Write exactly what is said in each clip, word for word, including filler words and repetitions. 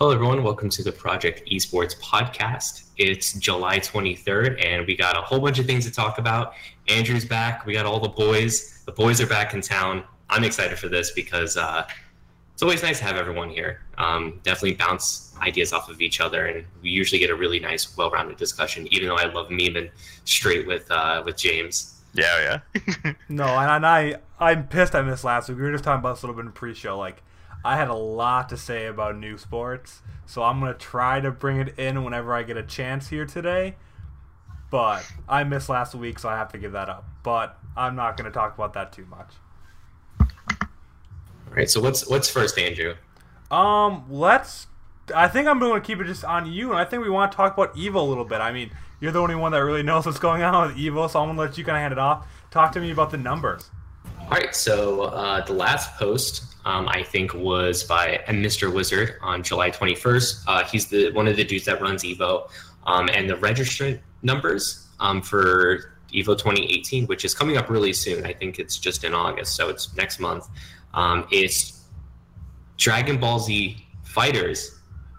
Hello, everyone. Welcome to the Project Esports podcast. It's July twenty-third, and we got a whole bunch of things to talk about. Andrew's back. We got all the boys. The boys are back in town. I'm excited for this because uh, it's always nice to have everyone here. Um, definitely bounce ideas off of each other, and we usually get a really nice, well-rounded discussion, even though I love memeing straight with uh, with James. Yeah, yeah. No, and I, I'm pissed I missed last week. We were just talking about this a little bit in pre-show. Like, I had a lot to say about new sports, so I'm going to try to bring it in whenever I get a chance here today. But I missed last week, so I have to give that up. But I'm not going to talk about that too much. All right, so what's what's first, Andrew? Um, let's... I think I'm going to keep it just on you, and I think we want to talk about EVO a little bit. I mean, you're the only one that really knows what's going on with EVO, so I'm going to let you kind of hand it off. Talk to me about the numbers. All right, so uh, the last post, um, I think, was by Mister Wizard on July twenty-first. Uh, he's the one of the dudes that runs EVO. Um, and the registrant numbers um, for EVO twenty eighteen, which is coming up really soon. I think it's just in August, so it's next month. Um, it's Dragon Ball Z Fighters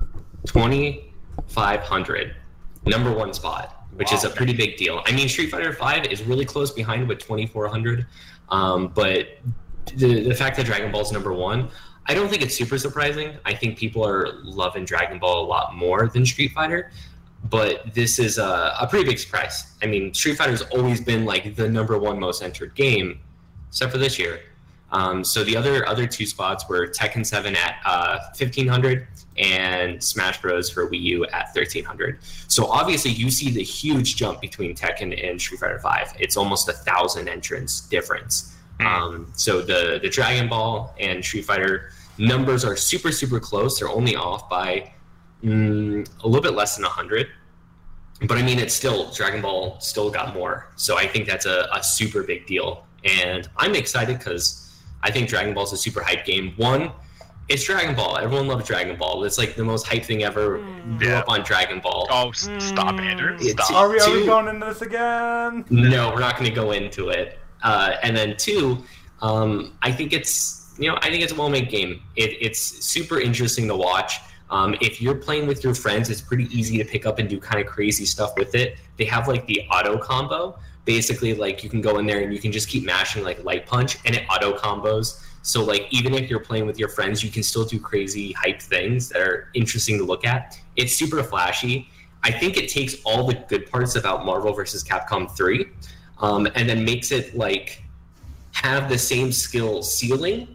twenty-five hundred, number one spot, which wow. is a pretty big deal. I mean, Street Fighter five is really close behind with twenty-four hundred. Um, but the the fact that Dragon Ball is number one, I don't think it's super surprising. I think people are loving Dragon Ball a lot more than Street Fighter, but this is a, a pretty big surprise. I mean, Street Fighter's always been like the number one most entered game, except for this year. Um, so the other other two spots were Tekken seven at uh, fifteen hundred and Smash Bros for Wii U at thirteen hundred. So obviously you see the huge jump between Tekken and Street Fighter five. It's almost a thousand entrants difference. Mm. Um, so the, the Dragon Ball and Street Fighter numbers are super, super close. They're only off by mm, a little bit less than one hundred. But I mean, it's still, Dragon Ball still got more. So I think that's a, a super big deal. And I'm excited because I think Dragon Ball is a super hype game. One, it's Dragon Ball. Everyone loves Dragon Ball. It's like the most hype thing ever. Mm. Grew up on Dragon Ball. Oh, stop, Andrew. Stop. Are we, are we going into this again? No, we're not going to go into it. Uh, and then two, um, I think it's you know I think it's a well-made game. It, it's super interesting to watch. Um, if you're playing with your friends, it's pretty easy to pick up and do kind of crazy stuff with it. They have like the auto combo. Basically, like you can go in there and you can just keep mashing like light punch and it auto combos. So like even if you're playing with your friends, you can still do crazy hype things that are interesting to look at. It's super flashy. I think it takes all the good parts about Marvel versus Capcom three um, and then makes it like have the same skill ceiling,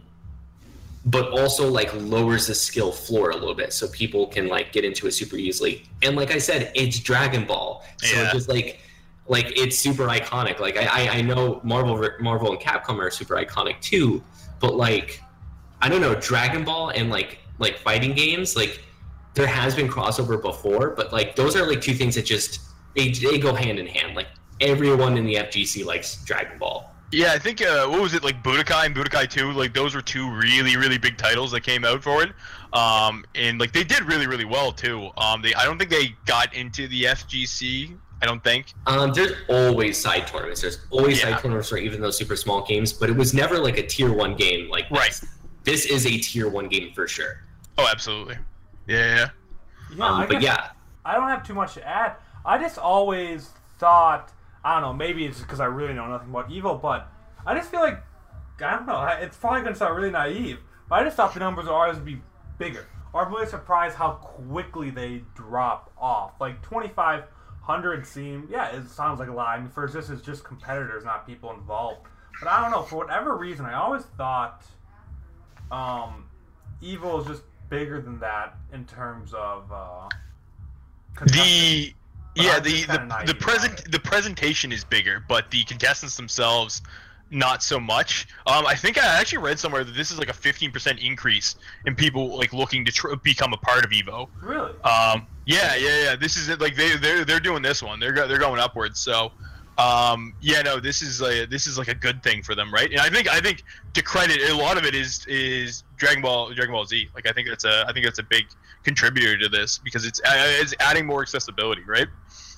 but also like lowers the skill floor a little bit so people can like get into it super easily. And like I said, it's Dragon Ball. So yeah. it's just like Like it's super iconic. Like I, I, I know Marvel, Marvel and Capcom are super iconic too, but like I don't know, Dragon Ball and like like fighting games, like there has been crossover before, but like those are like two things that just they they go hand in hand. Like everyone in the F G C likes Dragon Ball. Yeah, I think uh, what was it like Budokai and Budokai two? Like those were two really really big titles that came out for it, um, and like they did really really well too. Um, they I don't think they got into the F G C. I don't think. Um, there's always side tournaments. There's always yeah. side tournaments for even those super small games, but it was never like a tier one game. Like right. this, this is a tier one game for sure. Oh, absolutely. Yeah. yeah. Yeah, um, I but guess yeah, I don't have too much to add. I just always thought, I don't know, maybe it's because I really know nothing about EVO, but I just feel like, I don't know, it's probably going to sound really naive, but I just thought the numbers would always be bigger. Or I'm really surprised how quickly they drop off. Like twenty-five hundred seem, yeah, it sounds like a lot. I mean, first, this is just competitors, not people involved. But I don't know, for whatever reason, I always thought um, EVO is just bigger than that in terms of uh, the but yeah I'm the just kinda the, naive the about present it. the presentation is bigger, but the contestants themselves not so much. Um, I think I actually read somewhere that this is like a fifteen percent increase in people like looking to tr- become a part of EVO. Really? Um, yeah, yeah, yeah. This is it. Like they they're they're doing this one. They're go- they're going upwards. So, um, yeah, no, this is a this is like a good thing for them, right? And I think I think to credit a lot of it is is Dragon Ball Dragon Ball Z. Like I think that's a I think that's a big contributor to this because it's uh, it's adding more accessibility, right?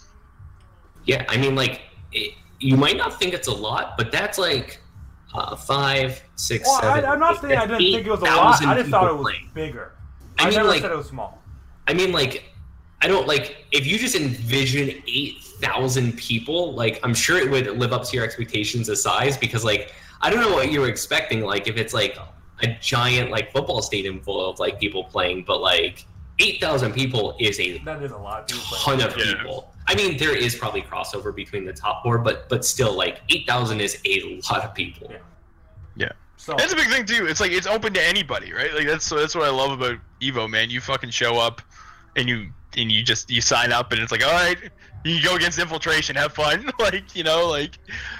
yeah. I mean, like it, you might not think it's a lot, but that's like uh, five, six, Well, seven. I, I'm not eight, saying I didn't eight think it was a lot. I just thought it was playing. bigger. I I, mean, never like- said it was small. I mean, like, I don't like if you just envision eight thousand people, like, I'm sure it would live up to your expectations of size because, like, I don't know what you were expecting. Like, if it's like a giant like football stadium full of like people playing, but like eight thousand people is a that is a lot of people ton of yeah. people. I mean, there is probably crossover between the top four, but but still, like eight thousand is a lot of people. Yeah. Yeah. So That's a big thing too. It's like it's open to anybody, right? Like that's that's what I love about Evo, man. You fucking show up, and you and you just you sign up, and it's like, all right, you go against Infiltration, have fun, like you know, like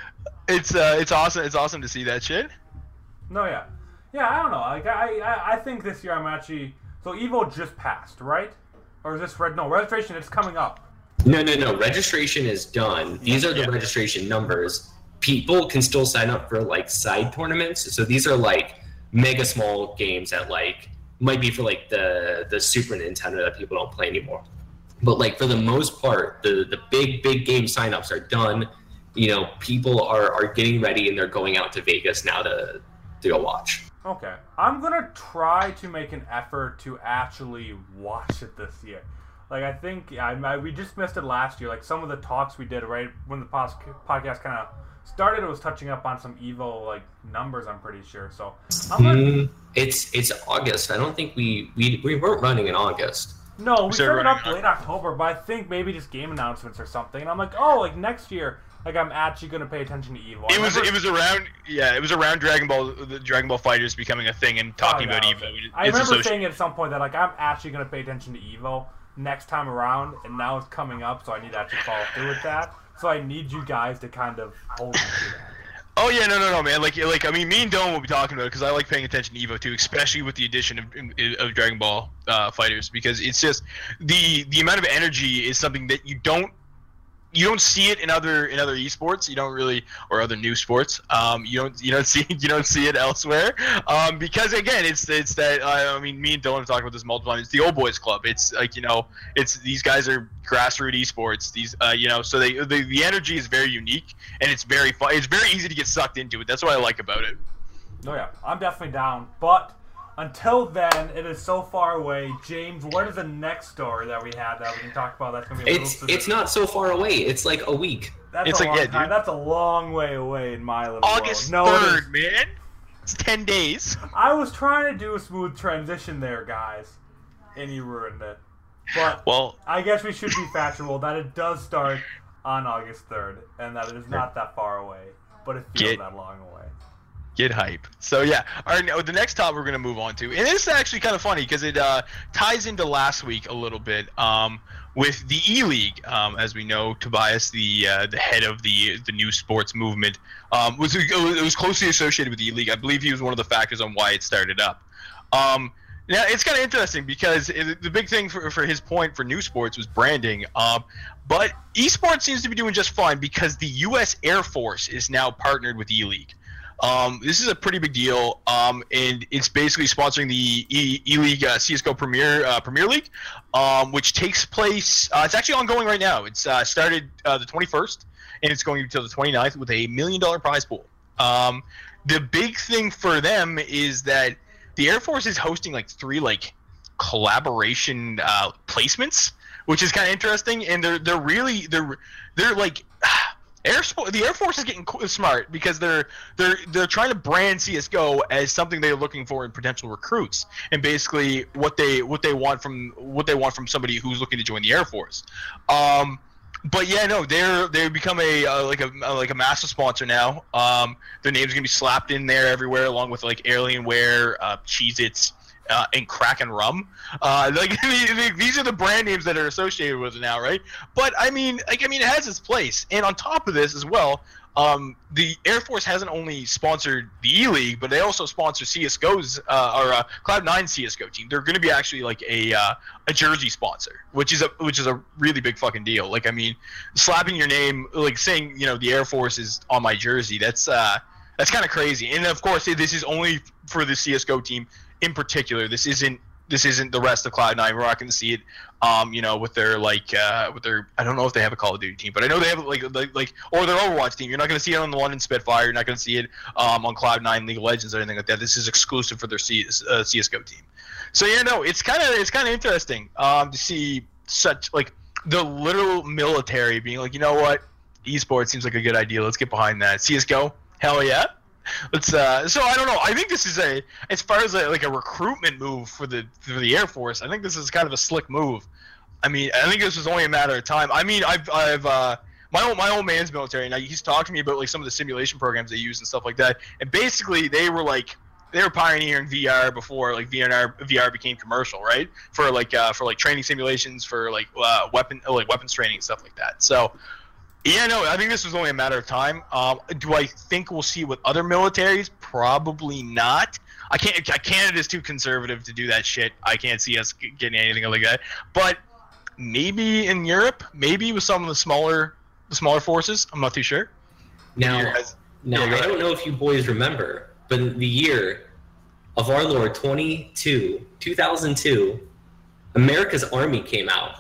it's uh it's awesome. It's awesome to see that shit. no, yeah, yeah. I don't know. Like I, I, I think this year I'm actually so Evo just passed, right? Or is this red? No, registration. It's coming up. No, no, no. Registration is done. These are the Yeah. registration numbers. People can still sign up for like side tournaments. So these are like mega small games that like might be for like the the Super Nintendo that people don't play anymore. But like for the most part, the the big big game signups are done. You know, people are are getting ready and they're going out to Vegas now to to go watch. Okay, I'm gonna try to make an effort to actually watch it this year. Like I think I, I we just missed it last year. Like some of the talks we did right when the pos- podcast kind of started, it was touching up on some Evo like numbers. I'm pretty sure. So I'm gonna, Mm, it's it's August. I don't think we we, we weren't running in August. no, we We started started up running late October, but I think maybe just game announcements or something. And I'm like, oh, like next year, like I'm actually gonna pay attention to Evo. I It was remember- it was around yeah it was around Dragon Ball the Dragon Ball Fighters becoming a thing and talking Oh, yeah, about okay. Evo. It- I it's remember associated- saying at some point that like I'm actually gonna pay attention to Evo next time around, and now it's coming up, so I need to actually follow through with that. So I need you guys to kind of hold me to that. Oh yeah, no, no, no, man. Like, like I mean, me and Dylan will be talking about it because I like paying attention to Evo too, especially with the addition of, of Dragon Ball uh, Fighters, because it's just the the amount of energy is something that you don't you don't see it in other in other esports. You don't really, or other new sports. Um, you don't you don't see you don't see it elsewhere. Um, because again, it's it's that uh, I mean, me and Dylan have talked about this multiple times. It's the old boys club. It's like you know, it's these guys are grassroots esports. These uh, you know, so they the, the energy is very unique and it's very fun. It's very easy to get sucked into it. That's what I like about it. Oh yeah, I'm definitely down. But until then, it is so far away. James, what is the next story that we have that we can talk about? That's gonna be a little It's specific. it's not so far away. It's like a week. That's it's a like, long yeah, time. dude. That's a long way away in my little August world. No, it third, man. It's ten days. I was trying to do a smooth transition there, guys, and you ruined it. But Well, I guess we should be factual that it does start on August third, and that it is not that far away, but it feels Get- that long away. get hype. So yeah, all right. Now the next topic we're gonna move on to, and this is actually kind of funny because it uh, ties into last week a little bit um, with the E League. Um, as we know, Tobias, the uh, the head of the the new sports movement, um, was it was closely associated with the E League. I believe he was one of the factors on why it started up. Um, now it's kind of interesting because it, the big thing for, for his point for new sports was branding. Um, but esports seems to be doing just fine because the U S Air Force is now partnered with E League. Um, this is a pretty big deal, um, and it's basically sponsoring the E- E-League uh, C S G O Premier uh, Premier League, um, which takes place. Uh, it's actually ongoing right now. It's uh, started uh, the twenty-first, and it's going until the twenty-ninth with a million dollar prize pool. Um, the big thing for them is that the Air Force is hosting like three like collaboration uh, placements, which is kind of interesting, and they're they're really they're they're like. Air the Air Force is getting smart because they're they're they're trying to brand C S G O as something they're looking for in potential recruits, and basically what they what they want from what they want from somebody who's looking to join the Air Force. Um, but yeah, no, they're they become a uh, like a uh, like a massive sponsor now. Um, their name's gonna be slapped in there everywhere, along with like Alienware, uh, Cheez-Its. Uh, and Kraken Rum, uh, like these are the brand names that are associated with it now, right? But I mean, like I mean, it has its place. And on top of this as well, um, the Air Force hasn't only sponsored the E League, but they also sponsor C S G O's uh, or uh, Cloud nine C S G O team. They're going to be actually like a uh, a jersey sponsor, which is a which is a really big fucking deal. Like I mean, slapping your name, like saying you know the Air Force is on my jersey. That's uh, that's kind of crazy. And of course, this is only for the C S G O team. In particular, this isn't this isn't the rest of Cloud nine. We're not going to see it, um, you know, with their like uh, with their. I don't know if they have a Call of Duty team, but I know they have like like, like or their Overwatch team. You're not going to see it on the London Spitfire. You're not going to see it um, on Cloud nine, League of Legends, or anything like that. This is exclusive for their C, uh, C S G O team. So yeah, no, it's kind of it's kind of interesting um, to see such like the literal military being like, you know what, esports seems like a good idea. Let's get behind that. C S G O, hell yeah. Let's. Uh, so I don't know. I think this is a as far as a, like a recruitment move for the for the Air Force. I think this is kind of a slick move. I mean, I think this was only a matter of time. I mean, I've I've. Uh, My old, my old man's military, and he's talked to me about like some of the simulation programs they use and stuff like that. And basically, they were like they were pioneering V R before like V R V R became commercial, right? For like uh, for like training simulations, for like uh, weapon like weapons training and stuff like that. So yeah, no, I think this was only a matter of time. Um, do I think we'll see with other militaries? Probably not. I can't. Canada's too conservative to do that shit. I can't see us getting anything like that. But maybe in Europe, maybe with some of the smaller. The smaller forces, I'm not too sure. Now, Has, now yeah, I don't know if you boys remember, but in the year of our Lord twenty-two, two thousand two, America's Army came out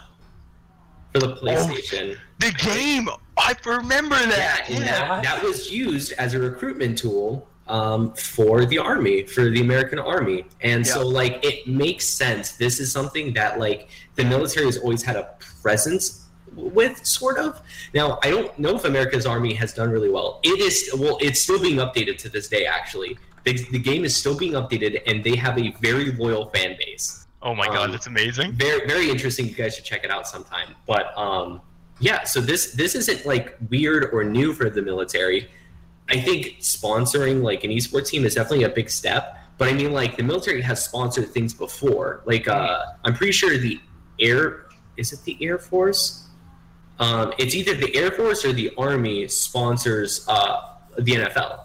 for the PlayStation. Oh, the game! I remember that! Yeah, and yeah. that, that was used as a recruitment tool um, for the Army, for the American Army. And yeah. so, like, it makes sense. This is something that, like, the military has always had a presence with, sort of. Now, I don't know if America's Army has done really well. It is, well, it's still being updated to this day, actually. The, the game is still being updated, and they have a very loyal fan base. Oh my god, um, that's amazing. Very, very interesting. You guys should check it out sometime. But, um, yeah, so this this isn't, like, weird or new for the military. I think sponsoring, like, an esports team is definitely a big step. But, I mean, like, the military has sponsored things before. Like, uh, I'm pretty sure the Air... Is it the Air Force? Um, it's either the Air Force or the Army sponsors uh, the N F L.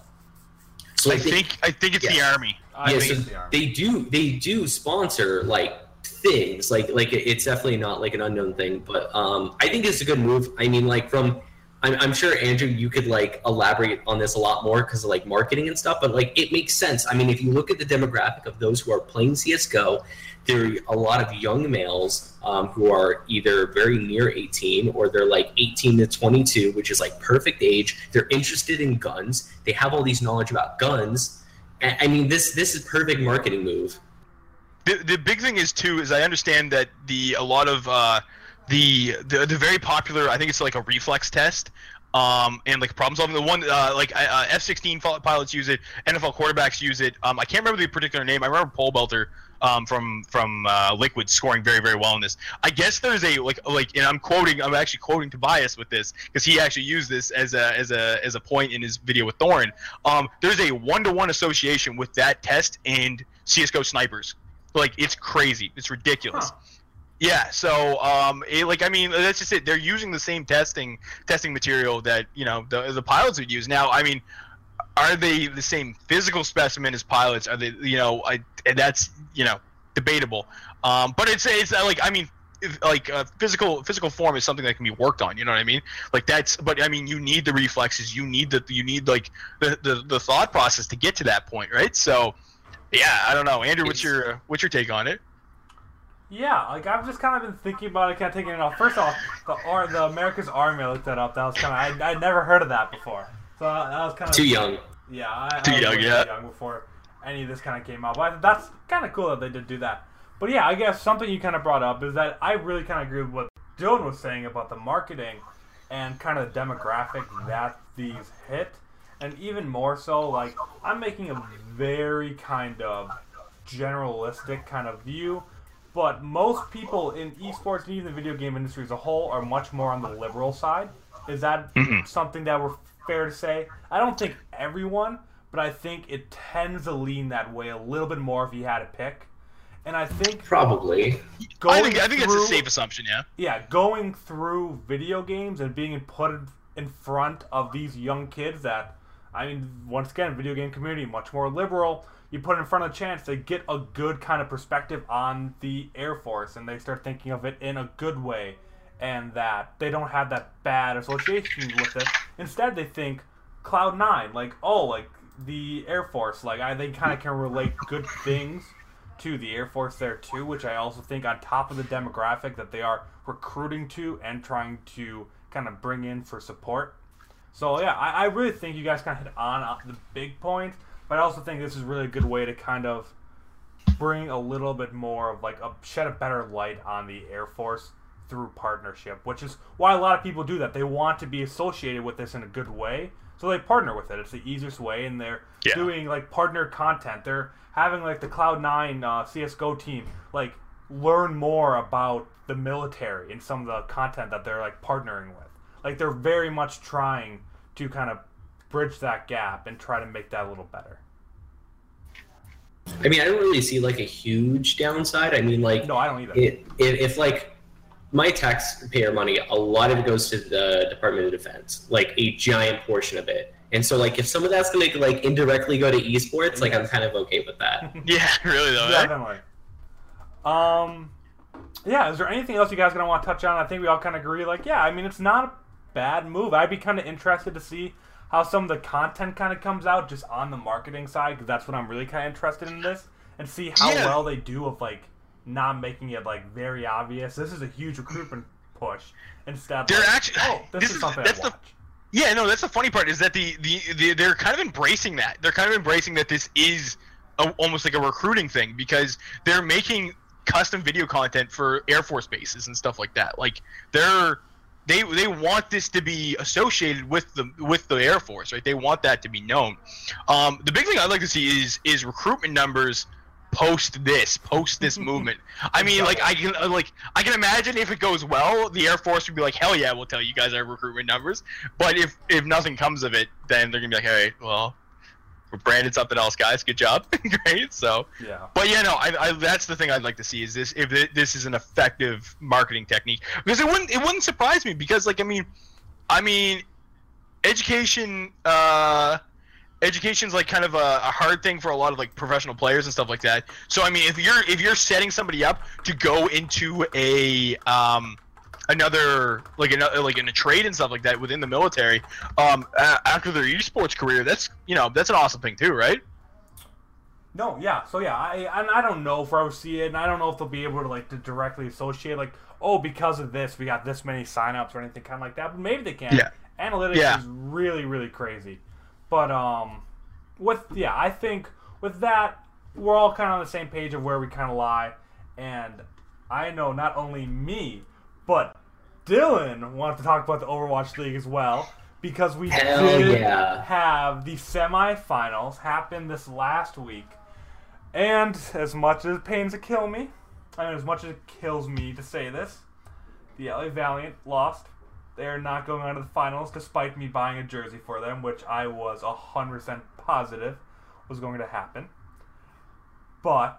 So I think I think it's yeah. the Army. I yeah, think so it's the Army. they do they do sponsor like things like like it's definitely not like an unknown thing, but um, I think it's a good move. I mean, like from I'm, I'm sure Andrew, you could like elaborate on this a lot more because of like marketing and stuff, but like it makes sense. I mean, if you look at the demographic of those who are playing C S G O, there are a lot of young males um, who are either very near eighteen or they're like eighteen to twenty-two, which is like perfect age. They're interested in guns. They have all these knowledge about guns. And, I mean, this this is perfect marketing move. The, the big thing is too is I understand that the a lot of uh, the, the the very popular, I think it's like a reflex test. Um, and like problem solving, the one uh, like uh, F sixteen pilots use it, N F L quarterbacks use it. Um, I can't remember the particular name. I remember Pole Belter um, from from uh, Liquid scoring very very well in this. I guess there's a like like, and I'm quoting, I'm actually quoting Tobias with this because he actually used this as a as a as a point in his video with Thorn. Um, there's a one to one association with that test and C S G O snipers. Like it's crazy, it's ridiculous. Huh. Yeah, so um, it, like I mean, that's just it. They're using the same testing testing material that you know the the pilots would use. Now, I mean, are they the same physical specimen as pilots? Are they, you know, I and that's you know debatable. Um, but it's it's like I mean, if, like uh, physical physical form is something that can be worked on. You know what I mean? Like that's. But I mean, you need the reflexes. You need the you need like the the, the thought process to get to that point, right? So, yeah, I don't know, Andrew. What's your uh, what's your take on it? Yeah, like I've just kind of been thinking about it, kind of taking it off. First off, the or the America's Army, I looked that up. That was kind of I I'd never heard of that before, so that was kind of too young. Yeah, I, too I was young, way yeah. Too young before any of this kind of came out. But that's kind of cool that they did do that. But yeah, I guess something you kind of brought up is that I really kind of agree with what Dylan was saying about the marketing and kind of the demographic that these hit, and even more so, like I'm making a very kind of generalistic kind of view. But most people in esports and even the video game industry as a whole are much more on the liberal side. Is that mm-hmm. something that we're fair to say? I don't think everyone, but I think it tends to lean that way a little bit more if you had to pick. And I think probably. I think I think through, that's a safe assumption. Yeah. Yeah, going through video games and being put in front of these young kids that, I mean, once again, video game community much more liberal. You put it in front of a chance to get a good kind of perspective on the Air Force, and they start thinking of it in a good way, and that they don't have that bad association with it. Instead, they think Cloud nine, like, oh, like the Air Force, like I they kind of can relate good things to the Air Force there too, which I also think on top of the demographic that they are recruiting to and trying to kind of bring in for support. So yeah, I, I really think you guys kind of hit on the big point. But I also think this is really a good way to kind of bring a little bit more of like a shed a better light on the Air Force through partnership, which is why a lot of people do that. They want to be associated with this in a good way, so they partner with it. It's the easiest way, and they're yeah. doing like partner content. They're having like the Cloud nine uh, C S G O team like learn more about the military and some of the content that they're like partnering with. Like they're very much trying to kind of bridge that gap and try to make that a little better. I mean, I don't really see like a huge downside. I mean, like no, I don't either. It, if, if like my taxpayer money, a lot of it goes to the Department of Defense, like a giant portion of it. And so, like, if some of that's going to like indirectly go to esports, like I'm kind of okay with that. Yeah, really though. Definitely. Um, yeah. Is there anything else you guys gonna want to touch on? I think we all kind of agree. Like, yeah, I mean, it's not a bad move. I'd be kind of interested to see how some of the content kind of comes out just on the marketing side, because that's what I'm really kind of interested in this, and see how yeah. well they do of like not making it like very obvious. This is a huge recruitment push. Instead, they're like, actually oh, this, this is is something that's I the watch. yeah no that's the funny part is that the, the the they're kind of embracing that. They're kind of embracing that this is a, almost like a recruiting thing, because they're making custom video content for Air Force bases and stuff like that. Like they're They they want this to be associated with the with the Air Force, right? They want that to be known. Um, the big thing I'd like to see is is recruitment numbers post this post this movement. I mean, like I can like I can imagine if it goes well, the Air Force would be like, hell yeah, we'll tell you guys our recruitment numbers. But if if nothing comes of it, then they're gonna be like, hey, well, we're branded something else, guys. Good job, great. So yeah. But yeah, no, I, I that's the thing I'd like to see is this if it, this is an effective marketing technique, because it wouldn't it wouldn't surprise me, because like I mean, I mean, education uh, education's like kind of a, a hard thing for a lot of like professional players and stuff like that. So I mean, if you're if you're setting somebody up to go into a um. another like another like in a trade and stuff like that within the military um uh, after their esports career, that's you know that's an awesome thing too, right? No, yeah. So yeah, I and I don't know if I would see it, and I don't know if they'll be able to like to directly associate like, oh, because of this we got this many signups or anything kind of like that. But maybe they can. Yeah. Analytics yeah. is really really crazy. But um, with yeah, I think with that we're all kind of on the same page of where we kind of lie, and I know not only me, but Dylan wanted to talk about the Overwatch League as well, because we Hell did yeah. have the semifinals happen this last week. And as much as it pains to kill me, and as much as it kills me to say this, the L A Valiant lost. They're not going on to the finals, despite me buying a jersey for them, which I was one hundred percent positive was going to happen. But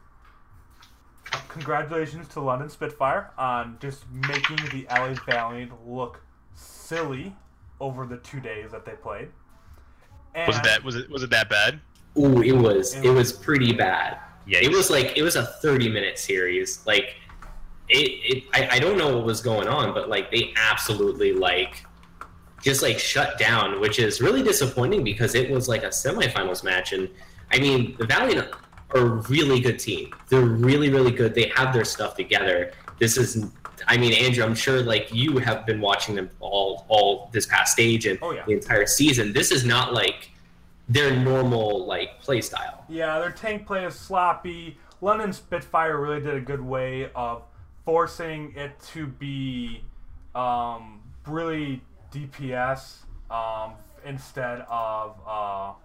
congratulations to London Spitfire on just making the L A Valiant look silly over the two days that they played. And was it that was it was it that bad? Ooh, it was it was pretty bad. Yeah, it was like it was a thirty minute series. Like it, it I, I don't know what was going on, but like they absolutely like just like shut down, which is really disappointing because it was like a semifinals match. And I mean, the Valiant are a really good team. They're really, really good. They have their stuff together. This is, I mean, Andrew, I'm sure like you have been watching them all, all this past stage and oh, yeah. the entire season. This is not like their normal like play style. Yeah, their tank play is sloppy. London Spitfire really did a good way of forcing it to be um, really D P S um, instead of. Uh,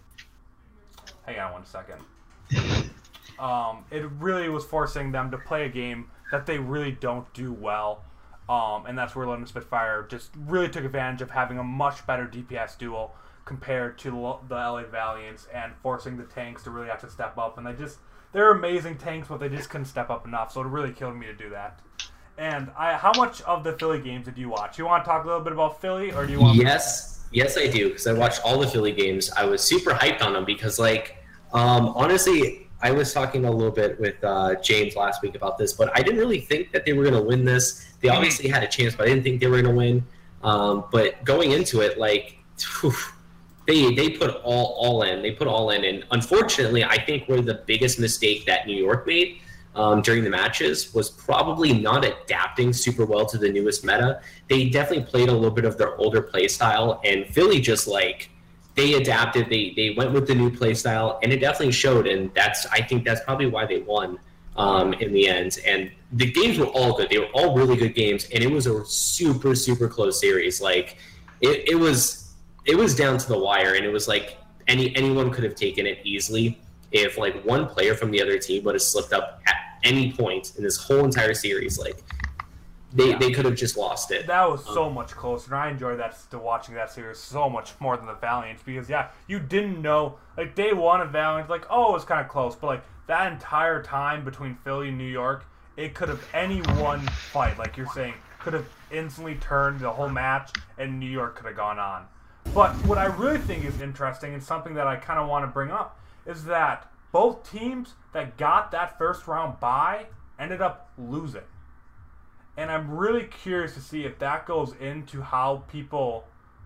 hang on one second. Um, it really was forcing them to play a game that they really don't do well, um, and that's where London Spitfire just really took advantage of having a much better D P S duel compared to the L A Valiants, and forcing the tanks to really have to step up. And they just they're amazing tanks, but they just couldn't step up enough. So it really killed me to do that. And I, how much of the Philly games did you watch? You want to talk a little bit about Philly, or do you want? Yes, to- yes, I do, because I watched all the Philly games. I was super hyped on them because, like, um, honestly, I was talking a little bit with uh, James last week about this, but I didn't really think that they were going to win this. They obviously had a chance, but I didn't think they were going to win. Um, but going into it, like, whew, they they put all all in. They put all in, and unfortunately, I think where the biggest mistake that New York made um, during the matches was probably not adapting super well to the newest meta. They definitely played a little bit of their older play style, and Philly just like they adapted. They they went with the new play style, and it definitely showed. And that's I think that's probably why they won um, in the end. And the games were all good. They were all really good games, and it was a super super close series. Like it, it was it was down to the wire, and it was like any anyone could have taken it easily if like one player from the other team would have slipped up at any point in this whole entire series. Like they, yeah. they could have just lost it. That was so um, much closer, and I enjoyed that to watching that series so much more than the Valiants because yeah, you didn't know like day one of Valiant, like oh it was kind of close, but like that entire time between Philly and New York, it could have any one fight, like you're saying, could have instantly turned the whole match, and New York could have gone on. But what I really think is interesting and something that I kind of want to bring up is that both teams that got that first round bye ended up losing. And I'm really curious to see if that goes into how people,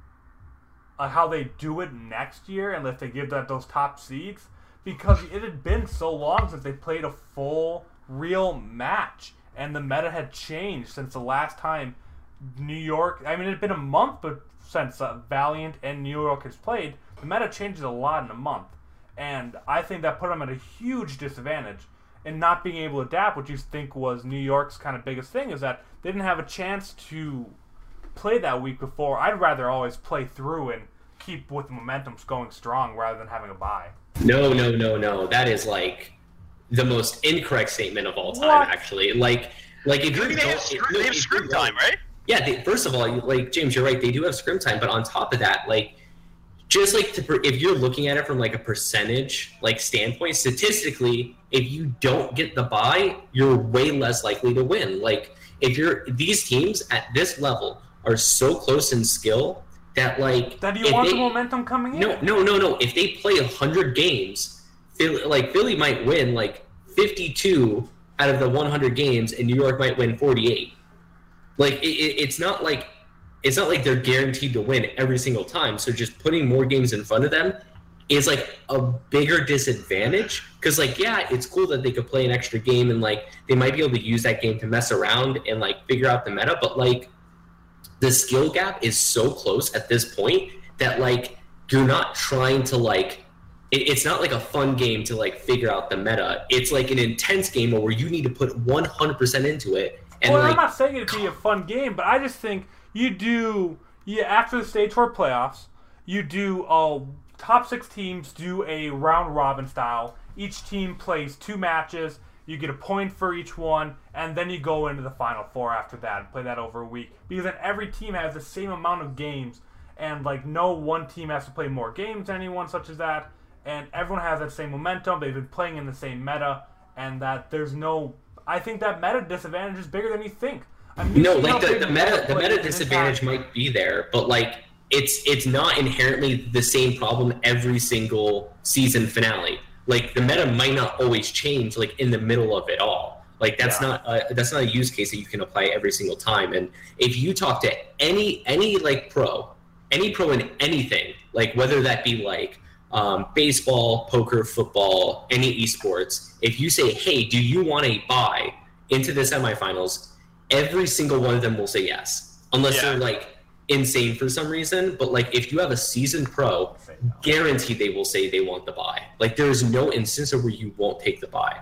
uh, how they do it next year and if they give that those top seeds. Because it had been so long since they played a full, real match. And the meta had changed since the last time New York, I mean it had been a month but since uh, Valiant and New York has played. The meta changes a lot in a month. And I think that put them at a huge disadvantage in not being able to adapt, which you think was New York's kind of biggest thing, is that they didn't have a chance to play that week before. I'd rather always play through and keep with the momentum going strong rather than having a bye. No, no, no, no. That is like the most incorrect statement of all time, what? actually. Like, like if I mean, you they don't, have, scrim, no, they have scrim time, right? Yeah, they, first of all, like James, you're right. They do have scrim time, but on top of that, like, just like to, if you're looking at it from like a percentage like standpoint, statistically, if you don't get the bye, you're way less likely to win. Like if you're these teams at this level are so close in skill that like that you want they, the momentum coming in. No, no, no, no. If they play a hundred games, Philly, like Philly might win like fifty-two out of the one hundred games, and New York might win forty-eight. Like it, it, it's not like. It's not like they're guaranteed to win every single time. So just putting more games in front of them is like a bigger disadvantage. Because like, yeah, it's cool that they could play an extra game and like they might be able to use that game to mess around and like figure out the meta. But like the skill gap is so close at this point that like you're not trying to like, it, it's not like a fun game to like figure out the meta. It's like an intense game where you need to put one hundred percent into it. And well, like, I'm not saying it'd be a fun game, but I just think you do, yeah, after the stage four playoffs, you do, uh, top six teams do a round robin style. Each team plays two matches, you get a point for each one, and then you go into the final four after that and play that over a week. Because then every team has the same amount of games, and like no one team has to play more games than anyone such as that, and everyone has that same momentum, they've been playing in the same meta, and that there's no, I think that meta disadvantage is bigger than you think. I mean, no, like the, the meta the meta disadvantage might be there, but like it's it's not inherently the same problem every single season finale. Like the meta might not always change like in the middle of it all. Like that's yeah. not a, that's not a use case that you can apply every single time. And if you talk to any any like pro, any pro in anything, like whether that be like um, baseball, poker, football, any esports, if you say, hey, do you want a bye into the semifinals? Every single one of them will say yes, unless yeah. they're like insane for some reason. But like if you have a seasoned pro, guaranteed they will say they want the bye. Like there is no instance where you won't take the bye.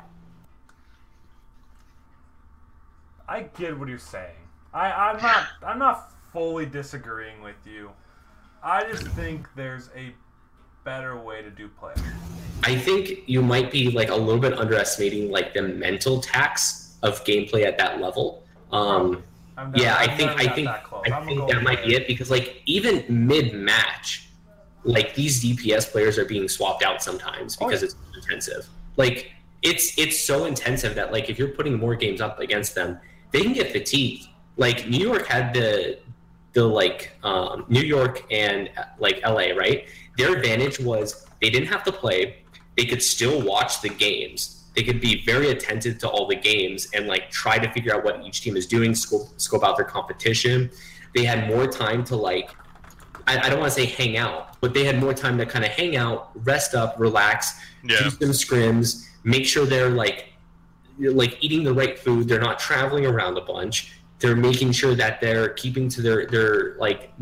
I get what you're saying. I, I'm not I'm not fully disagreeing with you. I just think there's a better way to do play. I think you might be like a little bit underestimating like the mental tax of gameplay at that level. Um, never, yeah, I think I think I think that might be it because like even mid match, like these D P S players are being swapped out sometimes because oh, yeah. it's intensive. Like it's it's so intensive that like if you're putting more games up against them, they can get fatigued. Like New York had the the like um, New York and like L A, right? Their advantage was they didn't have to play; they could still watch the games. They could be very attentive to all the games and like try to figure out what each team is doing, scope, scope out their competition. They had more time to like, I, I don't want to say hang out, but they had more time to kind of hang out, rest up, relax, yeah. do some scrims, make sure they're like, like eating the right food. They're not traveling around a bunch. They're making sure that they're keeping to their, their like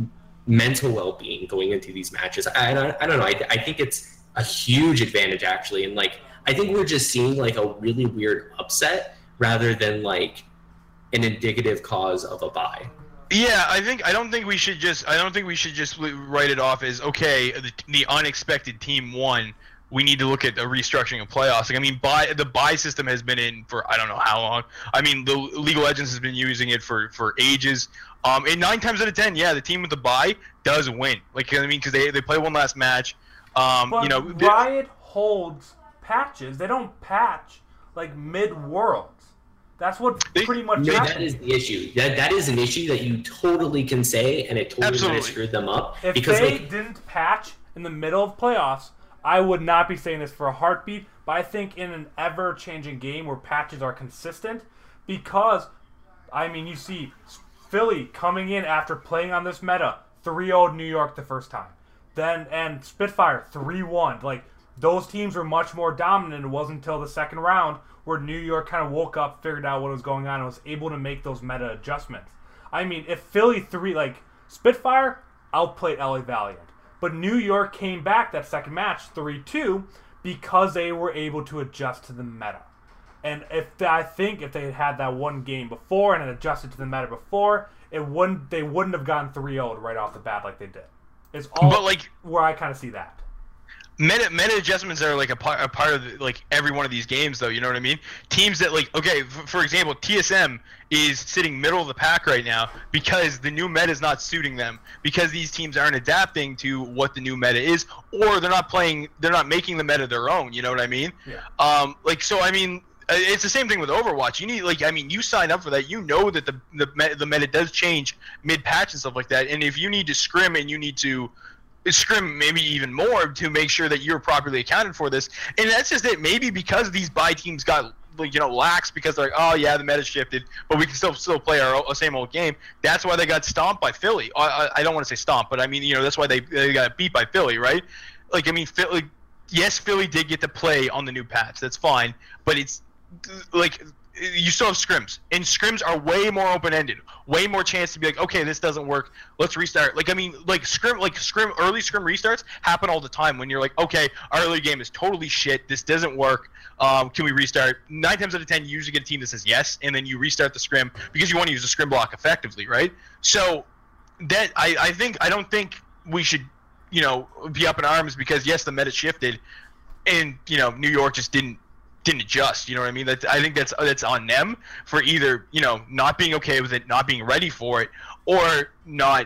mental well-being going into these matches. I, I, I don't know. I, I think it's a huge advantage, actually. And, like, I think we're just seeing, like, a really weird upset rather than, like, an indicative cause of a bye. Yeah, I think I don't think we should just I don't think we should just write it off as okay. The, the unexpected team won. We need to look at a restructuring of playoffs. Like, I mean, buy the buy system has been in for I don't know how long. I mean, the League of Legends has been using it for, for ages. Um, and nine times out of ten, yeah, the team with the buy does win. Like, I mean, because they they play one last match. Um, but you know, Riot holds patches. They don't patch like mid worlds. That's what They- pretty much No, happens. that is the issue. That that is an issue that you totally can say, and it totally might Absolutely. have screwed them up. If because they like, didn't patch in the middle of playoffs, I would not be saying this for a heartbeat. But I think in an ever-changing game where patches are consistent, because, I mean, you see Philly coming in after playing on this meta, three oh New York the first time. Then, and Spitfire, three one. Like, those teams were much more dominant. It wasn't until the second round where New York kind of woke up, figured out what was going on, and was able to make those meta adjustments. I mean, if Philly three, like, Spitfire outplayed L A Valiant. But New York came back that second match, three two, because they were able to adjust to the meta. And if they, I think if they had had that one game before and had adjusted to the meta before, it wouldn't they wouldn't have gone three oh right off the bat like they did. It's all But, like, where I kind of see that. Meta meta adjustments are like a part, a part of the, like every one of these games, though. You know what I mean? Teams that like okay, f- for example, T S M is sitting middle of the pack right now because the new meta is not suiting them because these teams aren't adapting to what the new meta is, or they're not playing, they're not making the meta their own. You know what I mean? Yeah. Um, like so, I mean. uh, It's the same thing with Overwatch. You need, like, I mean, you sign up for that. You know that the the meta, the meta does change mid patch and stuff like that. And if you need to scrim and you need to scrim maybe even more to make sure that you're properly accounted for this, and that's just it. Maybe because these buy teams got, like, you know, lax because they're like, oh yeah, the meta shifted, but we can still still play our, our same old game. That's why they got stomped by Philly. I, I, I don't want to say stomped, but I mean, you know, that's why they they got beat by Philly, right? Like, I mean, Philly. Yes, Philly did get to play on the new patch. That's fine, but it's like you still have scrims, and scrims are way more open-ended, way more chance to be like, okay, this doesn't work, let's restart. Like, I mean, like scrim, like scrim, early scrim restarts happen all the time when you're like, okay, our early game is totally shit, this doesn't work, um, can we restart? Nine times out of ten, you usually get a team that says yes, and then you restart the scrim because you want to use the scrim block effectively, right? So that I, I think I don't think we should, you know, be up in arms because yes, the meta shifted, and you know, New York just didn't. didn't adjust, you know what I mean? That I think that's that's on them for either, you know, not being okay with it, not being ready for it, or not,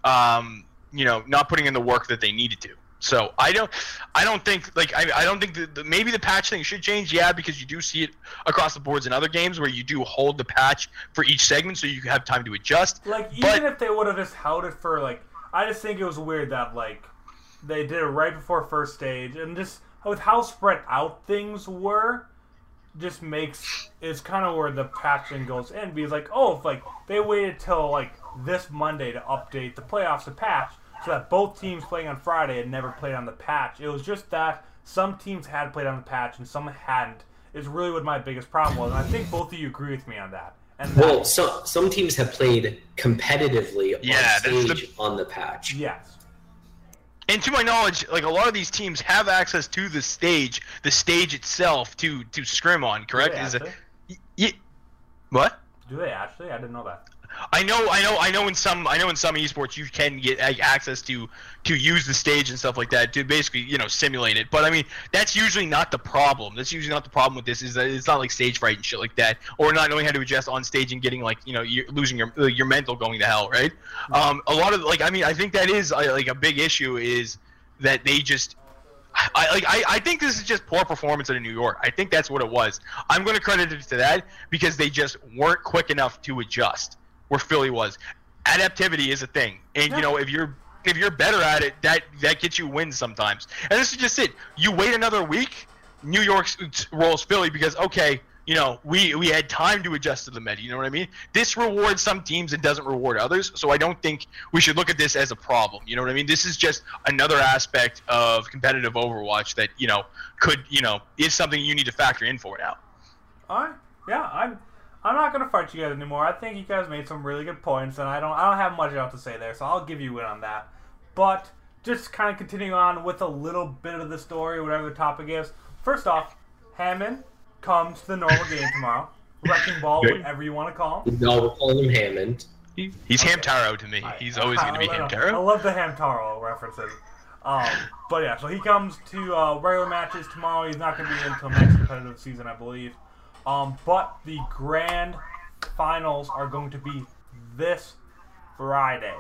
um, you know, not putting in the work that they needed to. So I don't, I don't think like I, I don't think that the, maybe the patch thing should change, yeah, because you do see it across the boards in other games where you do hold the patch for each segment so you have time to adjust. Like, even but, if they would have just held it for, like, I just think it was weird that, like, they did it right before first stage, and just with how spread out things were, just makes, is kind of where the patching goes in, because, like, oh, if, like, they waited till, like, this Monday to update the playoffs to patch, so that both teams playing on Friday had never played on the patch. It was just that some teams had played on the patch and some hadn't, is really what my biggest problem was, and I think both of you agree with me on that. And that, well, so, some teams have played competitively Yeah, on that's the- stage on the patch. yes. And to my knowledge, like a lot of these teams have access to the stage, the stage itself to to scrim on. Correct? Do they Is it? actually? Yeah. What? Do they actually? I didn't know that. I know, I know, I know. In some, I know in some esports, you can get like, access to to use the stage and stuff like that to basically, you know, simulate it. But I mean, that's usually not the problem. That's usually not the problem with this. Is that it's not like stage fright and shit like that, or not knowing how to adjust on stage and getting like, you know, you're losing your uh, your mental going to hell, right? Mm-hmm. Um, a lot of like, I mean, I think that is uh, like a big issue is that they just. I like. I, I think this is just poor performance out of New York. I think that's what it was. I'm going to credit it to that because they just weren't quick enough to adjust. Where Philly was, adaptivity is a thing, and you know if you're if you're better at it, that that gets you wins sometimes. And this is just it. You wait another week, New York rolls Philly because okay, you know we we had time to adjust to the meta. You know what I mean? This rewards some teams and doesn't reward others. So I don't think we should look at this as a problem. You know what I mean? This is just another aspect of competitive Overwatch that you know could you know is something you need to factor in for now. All right. Yeah, I'm. I'm not gonna fight you guys anymore. I think you guys made some really good points, and I don't I don't have much else to say there, so I'll give you in on that. But just kind of continuing on with a little bit of the story, whatever the topic is. First off, Hammond comes to the normal game tomorrow. Wrecking Ball, whatever you want to call him. No, we're calling him Hammond. He, he's okay. Hamtaro to me. He's always going to be Hamtaro. I love the Hamtaro references. Um, but yeah, so he comes to uh, regular matches tomorrow. He's not going to be in until next competitive season, I believe. Um, but the grand finals are going to be this Friday.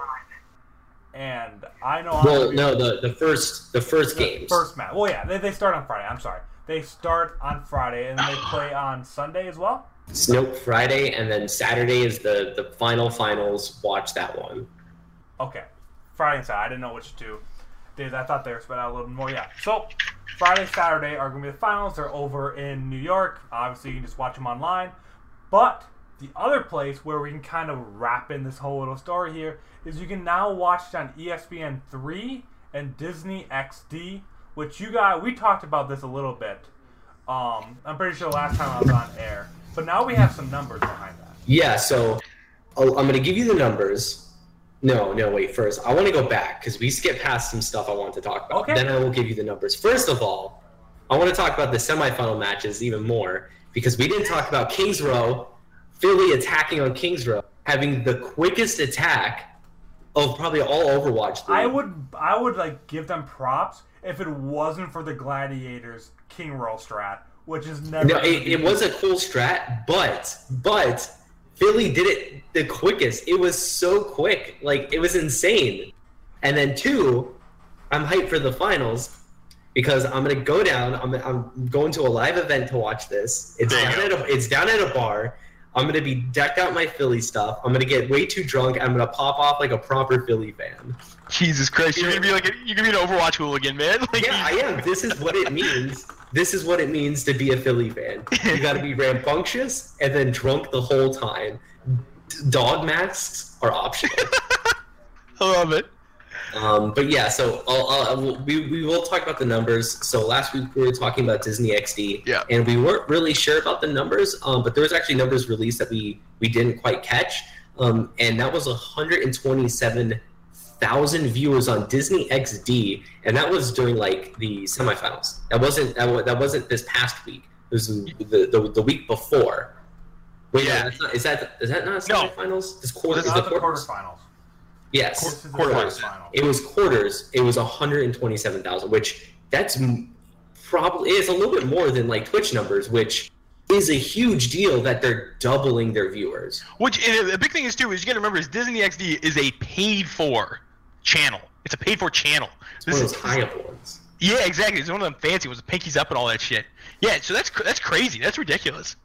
And I know. Well, I'm no, the, the first the first the games. First match. Well, yeah, they, they start on Friday. I'm sorry, they start on Friday and they play on Sunday as well. Nope, Friday and then Saturday is the the final finals. Watch that one. Okay, Friday and Saturday. I didn't know which two days. I thought they were spread out a little more. Yeah. So Friday, Saturday are going to be the finals. They're over in New York. Obviously, you can just watch them online. But the other place where we can kind of wrap in this whole little story here is you can now watch it on E S P N three and Disney X D, which you guys, we talked about this a little bit. Um, I'm pretty sure last time I was on air. But now we have some numbers behind that. Yeah, so I'll, I'm going to give you the numbers. No, no, wait, first. I want to go back because we skipped past some stuff I want to talk about. Okay. Then I will give you the numbers. First of all, I want to talk about the semifinal matches even more because we didn't talk about Kings Row, Philly attacking on Kings Row, having the quickest attack of probably all Overwatch League. I would, I would like give them props if it wasn't for the Gladiators King Row strat, which is never. No, it, it was a cool strat, but but Philly did it the quickest. It was so quick, like it was insane. And then two, I'm hyped for the finals because I'm gonna go down. I'm I'm going to a live event to watch this. It's down at a, it's down at a bar. I'm going to be decked out my Philly stuff. I'm going to get way too drunk. I'm going to pop off like a proper Philly fan. Jesus Christ. You're going to be like a, you're going to be an Overwatch hooligan, man. Like, yeah, I am. This is what it means. This is what it means to be a Philly fan. You got to be rambunctious and then drunk the whole time. Dog masks are optional. I love it. Um, but yeah, so I'll, I'll, we we will talk about the numbers. So last week we were talking about Disney X D, yeah, and we weren't really sure about the numbers. Um, but there was actually numbers released that we we didn't quite catch, um, and that was one hundred twenty-seven thousand viewers on Disney X D, and that was during like the semifinals. That wasn't that, that wasn't this past week. It was the the, the week before. Wait, yeah, no, that's not, is that is that not semifinals? No. This quarter is the quarterfinals. Yes, quarters. It was quarters. It was one hundred twenty-seven thousand, which that's probably is a little bit more than like Twitch numbers, which is a huge deal that they're doubling their viewers. Which and the big thing is too is you got to remember is Disney X D is a paid for channel. It's a paid for channel. It's this one of those high-up ones. Yeah, exactly. It's one of them fancy ones, the pinkies up and all that shit. Yeah, so that's that's crazy. That's ridiculous.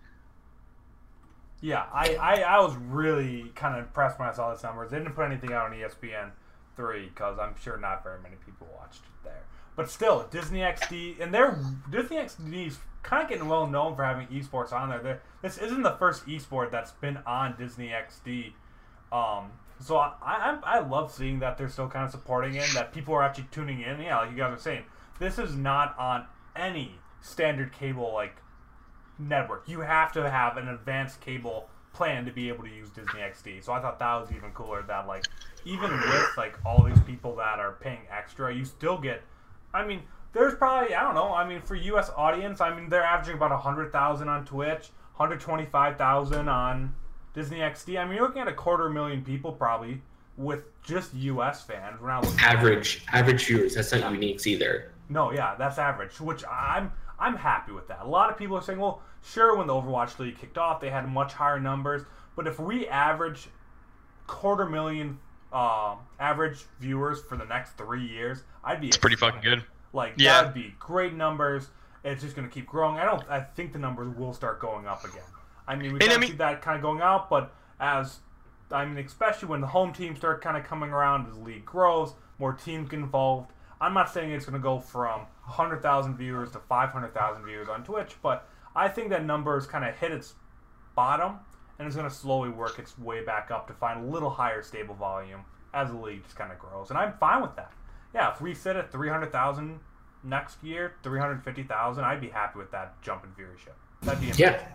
Yeah, I, I, I was really kind of impressed when I saw these numbers. They didn't put anything out on E S P N three because I'm sure not very many people watched it there. But still, Disney X D, and they're Disney X D is kind of getting well known for having esports on there. They're, this isn't the first esport that's been on Disney X D. Um, so I, I I love seeing that they're still kind of supporting it, and that people are actually tuning in. Yeah, like you guys are saying, this is not on any standard cable like network. You have to have an advanced cable plan to be able to use Disney X D. So I thought that was even cooler that like even with like all these people that are paying extra, you still get I mean, there's probably I don't know, I mean for U S audience, I mean they're averaging about one hundred thousand on Twitch, one hundred twenty-five thousand on Disney X D. I mean you're looking at a quarter million people probably with just U S fans. We're not looking average at average viewers. That's not uniques either. No, yeah, that's average, which I'm I'm happy with that. A lot of people are saying, well, sure, when the Overwatch League kicked off, they had much higher numbers. But if we average quarter million uh, average viewers for the next three years, I'd be. It's pretty fucking good. Like yeah. that'd be great numbers. It's just going to keep growing. I don't. I think the numbers will start going up again. I mean, we don't I mean, see that kind of going out, but as I mean, especially when the home teams start kind of coming around, as the league grows, more teams get involved. I'm not saying it's going to go from one hundred thousand viewers to five hundred thousand viewers on Twitch, but I think that number has kind of hit its bottom, and it's going to slowly work its way back up to find a little higher stable volume as the league just kind of grows. And I'm fine with that. Yeah, if we sit at three hundred thousand next year, three hundred fifty thousand, I'd be happy with that jump in viewership. That'd be amazing. Yeah.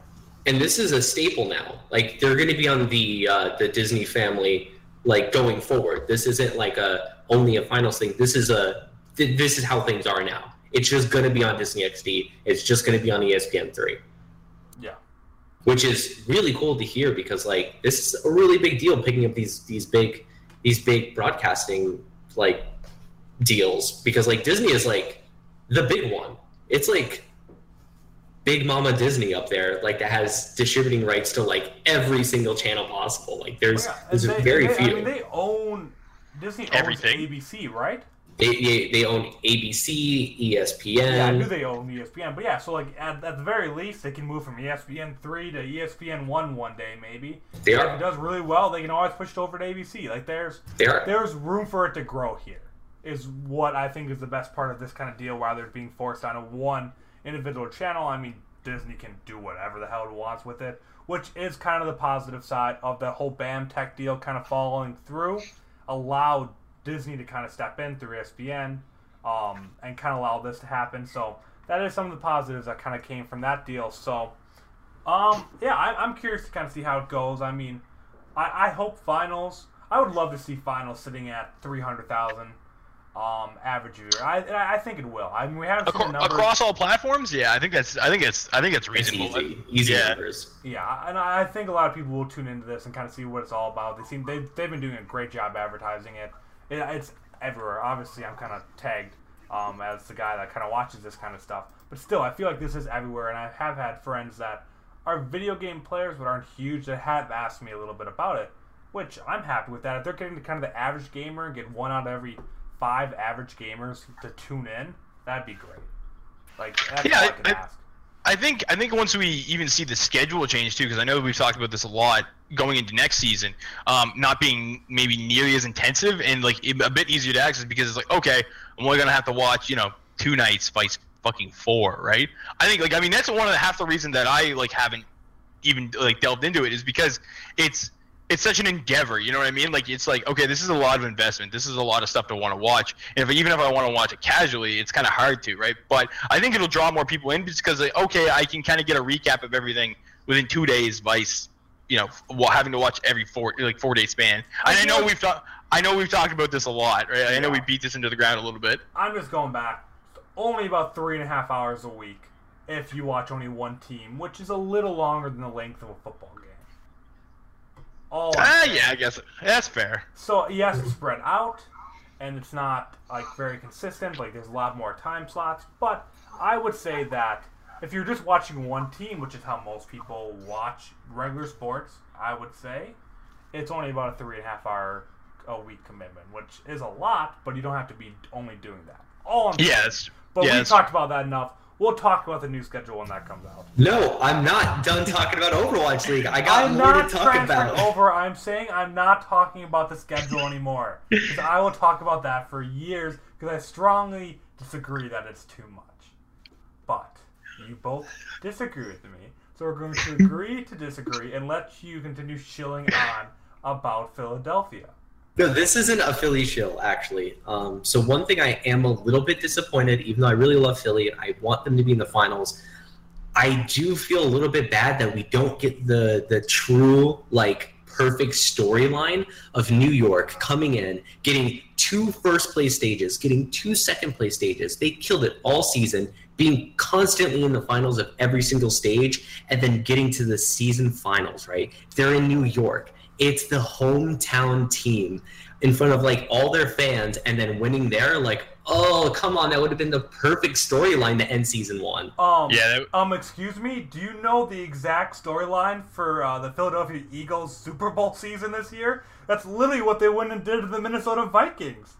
and this is a staple now. Like they're going to be on the uh, the Disney family like going forward. This isn't like a only a finals thing. This is a th- this is how things are now. It's just going to be on Disney X D. It's just going to be on E S P N three. Yeah. Which is really cool to hear because like this is a really big deal picking up these these big these big broadcasting like deals because like Disney is like the big one. It's like Big Mama Disney up there, like that has distributing rights to like every single channel possible. Like there's, oh, yeah. there's they, very they, few. I mean, they own Disney owns Everything. A B C, right? They, they they own A B C, E S P N. Yeah, I knew they own E S P N, but yeah, so like at, at the very least, they can move from E S P N three to E S P N one one day, maybe. They and are. if it does really well, they can always push it over to A B C. Like there's They are. there's room for it to grow here. Is what I think is the best part of this kind of deal, rather than being forced on a one individual channel. I mean, Disney can do whatever the hell it wants with it, which is kind of the positive side of the whole BAMTech deal kind of following through. Allowed Disney to kind of step in through E S P N um, and kind of allow this to happen. So that is some of the positives that kind of came from that deal. So, um, yeah, I, I'm curious to kind of see how it goes. I mean, I, I hope finals. I would love to see finals sitting at three hundred thousand. Um, average viewer. I I think it will. I mean, we haven't seen Acro- the numbers across all platforms. Yeah, I think that's I think it's I think it's It's reasonable. easy, easy Yeah. numbers. Yeah, and I think a lot of people will tune into this and kind of see what it's all about. They seem they they've been doing a great job advertising it. it it's everywhere. Obviously, I'm kind of tagged um, as the guy that kind of watches this kind of stuff. But still, I feel like this is everywhere, and I have had friends that are video game players but aren't huge that have asked me a little bit about it, which I'm happy with that. If they're getting to kind of the average gamer and get one out of every five average gamers to tune in, that'd be great. Like, that's Yeah, all I I- can I- ask. I think I think once we even see the schedule change too, because I know we've talked about this a lot going into next season, um, not being maybe nearly as intensive and like a bit easier to access because it's like, okay, I'm only gonna have to watch you know two nights fights fucking four, right? I think like I mean that's one of the half the reason that I like haven't even like delved into it is because it's it's such an endeavor, you know what I mean? Like it's like okay, this is a lot of investment. This is a lot of stuff to want to watch. And if even if I want to watch it casually, it's kind of hard to, right? But I think it'll draw more people in because like okay, I can kind of get a recap of everything within two days, vice, you know, while having to watch every four like four day span. And I know we've talked, I know we've talked about this a lot, right? I know we beat this into the ground a little bit. I'm just going back. Only about three and a half hours a week if you watch only one team, which is a little longer than the length of a football game. All I'm Ah, saying. yeah, I guess that's fair. So yes, it's spread out, and it's not like very consistent. Like there's a lot more time slots, but I would say that if you're just watching one team, which is how most people watch regular sports, I would say it's only about a three and a half hour a week commitment, which is a lot, but you don't have to be only doing that. All I'm saying. Yes. But yeah, we talked about that enough. We'll talk about the new schedule when that comes out. No, I'm not done talking about Overwatch League. I got I'm more not to talk transferring about. over. I'm saying I'm not talking about the schedule anymore. Because I will talk about that for years because I strongly disagree that it's too much. But you both disagree with me. So we're going to agree to disagree and let you continue shilling on about Philadelphia. No, this isn't a Philly shill, actually. Um, so one thing I am a little bit disappointed, even though I really love Philly, I want them to be in the finals. I do feel a little bit bad that we don't get the the true, like, perfect storyline of New York coming in, getting two first place stages, getting two second place stages. They killed it all season, being constantly in the finals of every single stage, and then getting to the season finals, right? They're in New York. It's the hometown team in front of like all their fans and then winning there. Like, oh, come on. That would have been the perfect storyline to end season one. Um, Yeah, that- um, excuse me, do you know the exact storyline for uh, the Philadelphia Eagles Super Bowl season this year? That's literally what they went and did to the Minnesota Vikings.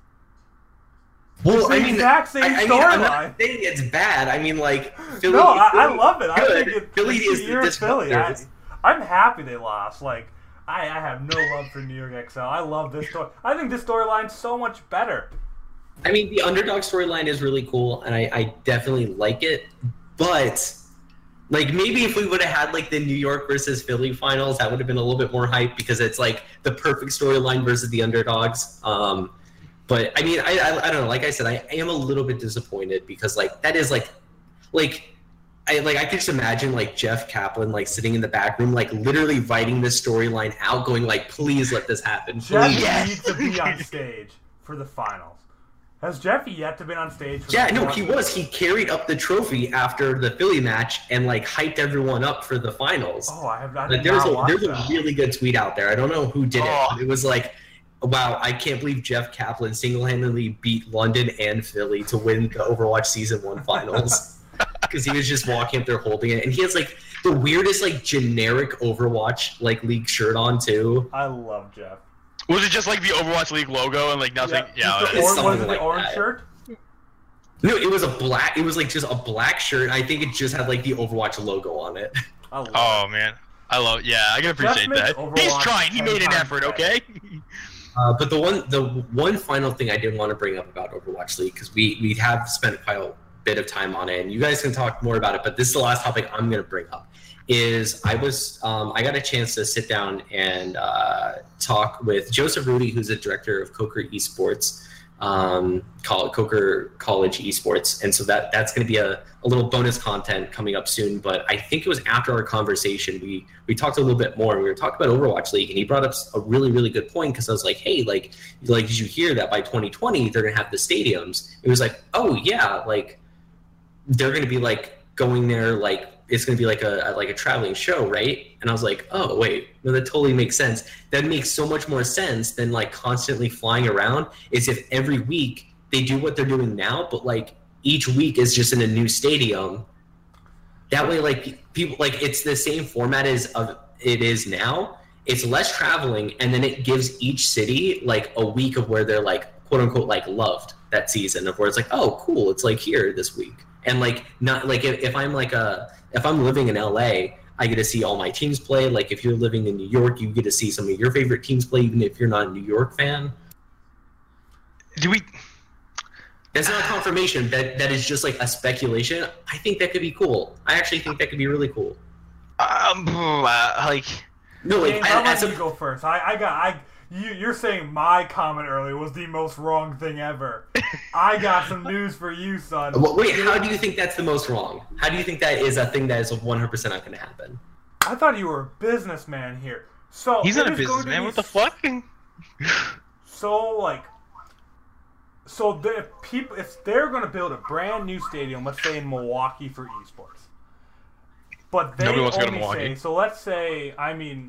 Well, It's the I mean, exact same I, I mean, I'm not storyline. saying it's bad. I mean, like, Philly, No, I, I Philly love it. I good. think it, Philly it's is the the year of Philly. I, disruptors. I'm happy they lost. Like, I, I have no love for New York X L. I love this story. I think this storyline's so much better. I mean, the underdog storyline is really cool, and I, I definitely like it. But, like, maybe if we would have had, like, the New York versus Philly finals, that would have been a little bit more hype because it's, like, the perfect storyline versus the underdogs. Um, but, I mean, I, I I don't know. Like I said, I am a little bit disappointed because, like, that is, like, like, I like I could just imagine like Jeff Kaplan like sitting in the back room, like literally writing this storyline out, going like, "Please let this happen." Jeff Please. Yes. needs to be on stage for the finals. Has Jeff yet to been on stage? For Yeah, the no, finals? he was. He carried up the trophy after the Philly match and like hyped everyone up for the finals. Oh, I have. I Like, did there's not a watch there's that. a really good tweet out there. I don't know who did it, Oh. but it was like, "Wow, I can't believe Jeff Kaplan single-handedly beat London and Philly to win the Overwatch Season One Finals." Because he was just walking up there holding it, and he has like the weirdest like generic Overwatch like league shirt on too. I love Jeff. Was it just like the Overwatch League logo and like nothing? Yeah. Just the it's or- was something it the like orange that. shirt? No, it was a black. It was like just a black shirt. I think it just had like the Overwatch logo on it. I love Oh man, I love. Yeah, I can appreciate makes that. Overwatch He's trying. He ten made an times effort. better. Okay. Uh, but the one, the one final thing I did want to bring up about Overwatch League, because we we have spent quite a bit of time on it, and you guys can talk more about it. But this is the last topic I'm going to bring up. Is I was um, I got a chance to sit down and uh, talk with Joseph Rudy, who's the director of Coker Esports, um, call Coker College Esports, and so that that's going to be a, a little bonus content coming up soon. But I think it was after our conversation we we talked a little bit more. We were talking about Overwatch League, and he brought up a really really good point, because I was like, hey, like like did you hear that by twenty twenty they're going to have the stadiums? It was like, oh yeah, like they're going to be like going there like. It's going to be like a like a traveling show, right? And I was like, oh, wait, no, that totally makes sense. That makes so much more sense than like constantly flying around. Is if every week they do what they're doing now, but like each week is just in a new stadium. That way, like people, like it's the same format as of it is now. It's less traveling, and then it gives each city like a week of where they're like quote unquote like loved that season, of where it's like, oh, cool, it's like here this week. And like not like if, if I'm like a if I'm living in L A, I get to see all my teams play. Like if you're living in New York, you get to see some of your favorite teams play, even if you're not a New York fan. Do we? That's not a confirmation. That that is just like a speculation. I think that could be cool. I actually think that could be really cool. Um, uh, like. No, like James, I, I'll let as you a, go first. I, I got I. You, you're saying my comment earlier was the most wrong thing ever. I got some news for you, son. Well, wait, how do you think that's the most wrong? How do you think that is a thing that is one hundred percent not going to happen? I thought you were a businessman here. So He's it not a is going to businessman. be What the fuck? So like, so the if people if they're going to build a brand new stadium, let's say in Milwaukee for esports, but they Nobody wants to go to only Milwaukee. say so. Let's say I mean,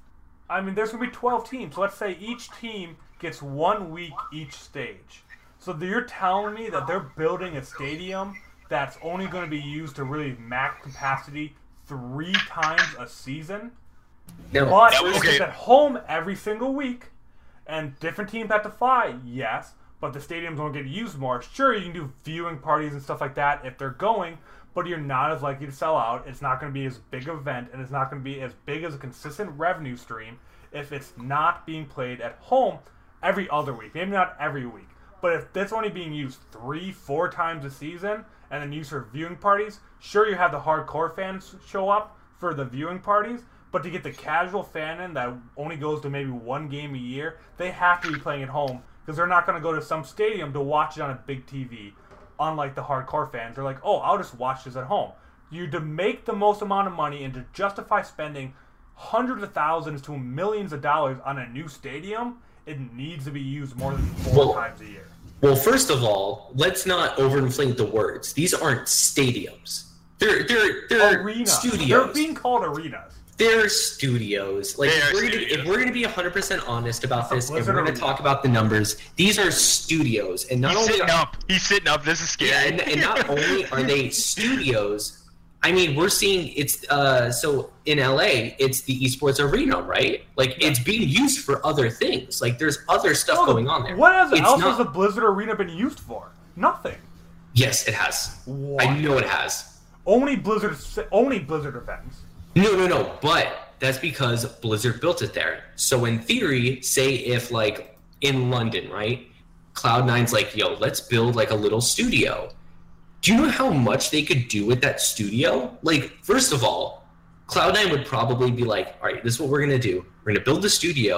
I mean there's going to be twelve teams. So let's say each team gets one week each stage. So you're telling me that they're building a stadium that's only going to be used to really max capacity three times a season? No, But Yeah, if okay. it's at home every single week, and different teams have to fly, yes, but the stadiums won't get used more. Sure, you can do viewing parties and stuff like that if they're going, but you're not as likely to sell out. It's not going to be as big an event, and it's not going to be as big as a consistent revenue stream if it's not being played at home every other week. Maybe not every week, but if that's only being used three, four times a season, and then used for viewing parties, sure, you have the hardcore fans show up for the viewing parties, but to get the casual fan in that only goes to maybe one game a year, they have to be playing at home because they're not going to go to some stadium to watch it on a big T V. Unlike the hardcore fans, they're like, oh, I'll just watch this at home. You to make the most amount of money and to justify spending hundreds of thousands to millions of dollars on a new stadium, it needs to be used more than four Well, times a year. Well, first of all, let's not overinflate the words. These aren't stadiums. They're they're they're Arenas. studios. They're being called arenas. They're studios. Like They if are we're, gonna, studios. if we're gonna be one hundred percent honest about this, if Blizzard we're gonna Arena. talk about the numbers, these are studios, and not He's only sitting are, up. He's sitting up. This is scary. yeah, and, and not only are they studios. I mean, we're seeing it's uh so in L A, it's the esports arena, right? Like it's being used for other things. Like there's other stuff Oh, the- going on there. What else, It's else not- has the Blizzard Arena been used for? Nothing. Yes, it has. What? I know it has. Only Blizzard, only Blizzard events. No, no, no. But that's because Blizzard built it there. So in theory, say if like in London, right? Cloud nine's like, yo, let's build like a little studio. Do you know how much they could do with that studio? Like, first of all, Cloud nine would probably be like, all right, this is what we're gonna do. We're gonna build the studio,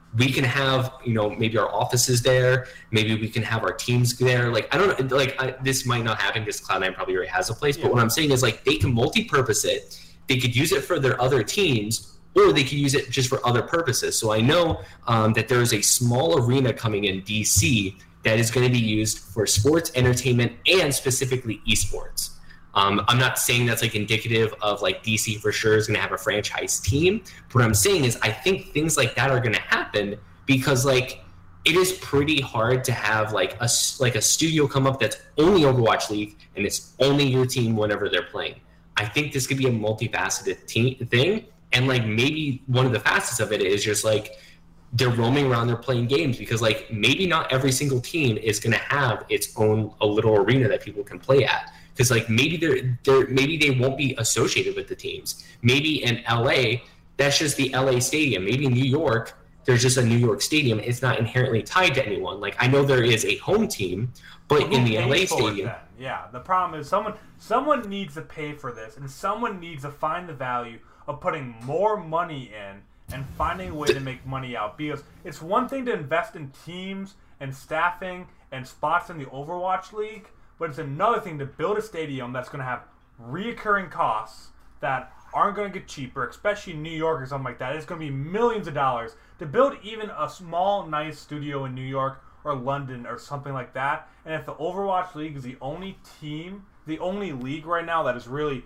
we can have, you know, maybe our offices there, maybe we can have our teams there. Like, I don't know, like, I, this might not happen because Cloud nine probably already has a place, yeah. But what I'm saying is, like, they can multi-purpose it. They could use it for their other teams, or they could use it just for other purposes. So I know um, that there is a small arena coming in D C that is going to be used for sports, entertainment, and specifically esports. Um, I'm not saying that's like indicative of like D C for sure is going to have a franchise team. But what I'm saying is I think things like that are going to happen because like it is pretty hard to have like a like a studio come up that's only Overwatch League and it's only your team whenever they're playing. I think this could be a multifaceted team thing, and like maybe one of the facets of it is just like they're roaming around, they're playing games because like maybe not every single team is going to have its own a little arena that people can play at. Because like maybe they're, they're maybe they won't be associated with the teams. Maybe in L A, that's just the L A stadium. Maybe in New York, there's just a New York stadium. It's not inherently tied to anyone. Like I know there is a home team, but well, in the L A stadium, yeah. The problem is someone someone needs to pay for this, and someone needs to find the value of putting more money in and finding a way to make money out. Because it's one thing to invest in teams and staffing and spots in the Overwatch League. But it's another thing to build a stadium that's going to have reoccurring costs that aren't going to get cheaper, especially in New York or something like that. It's going to be millions of dollars to build even a small, nice studio in New York or London or something like that. And if the Overwatch League is the only team, the only league right now that is really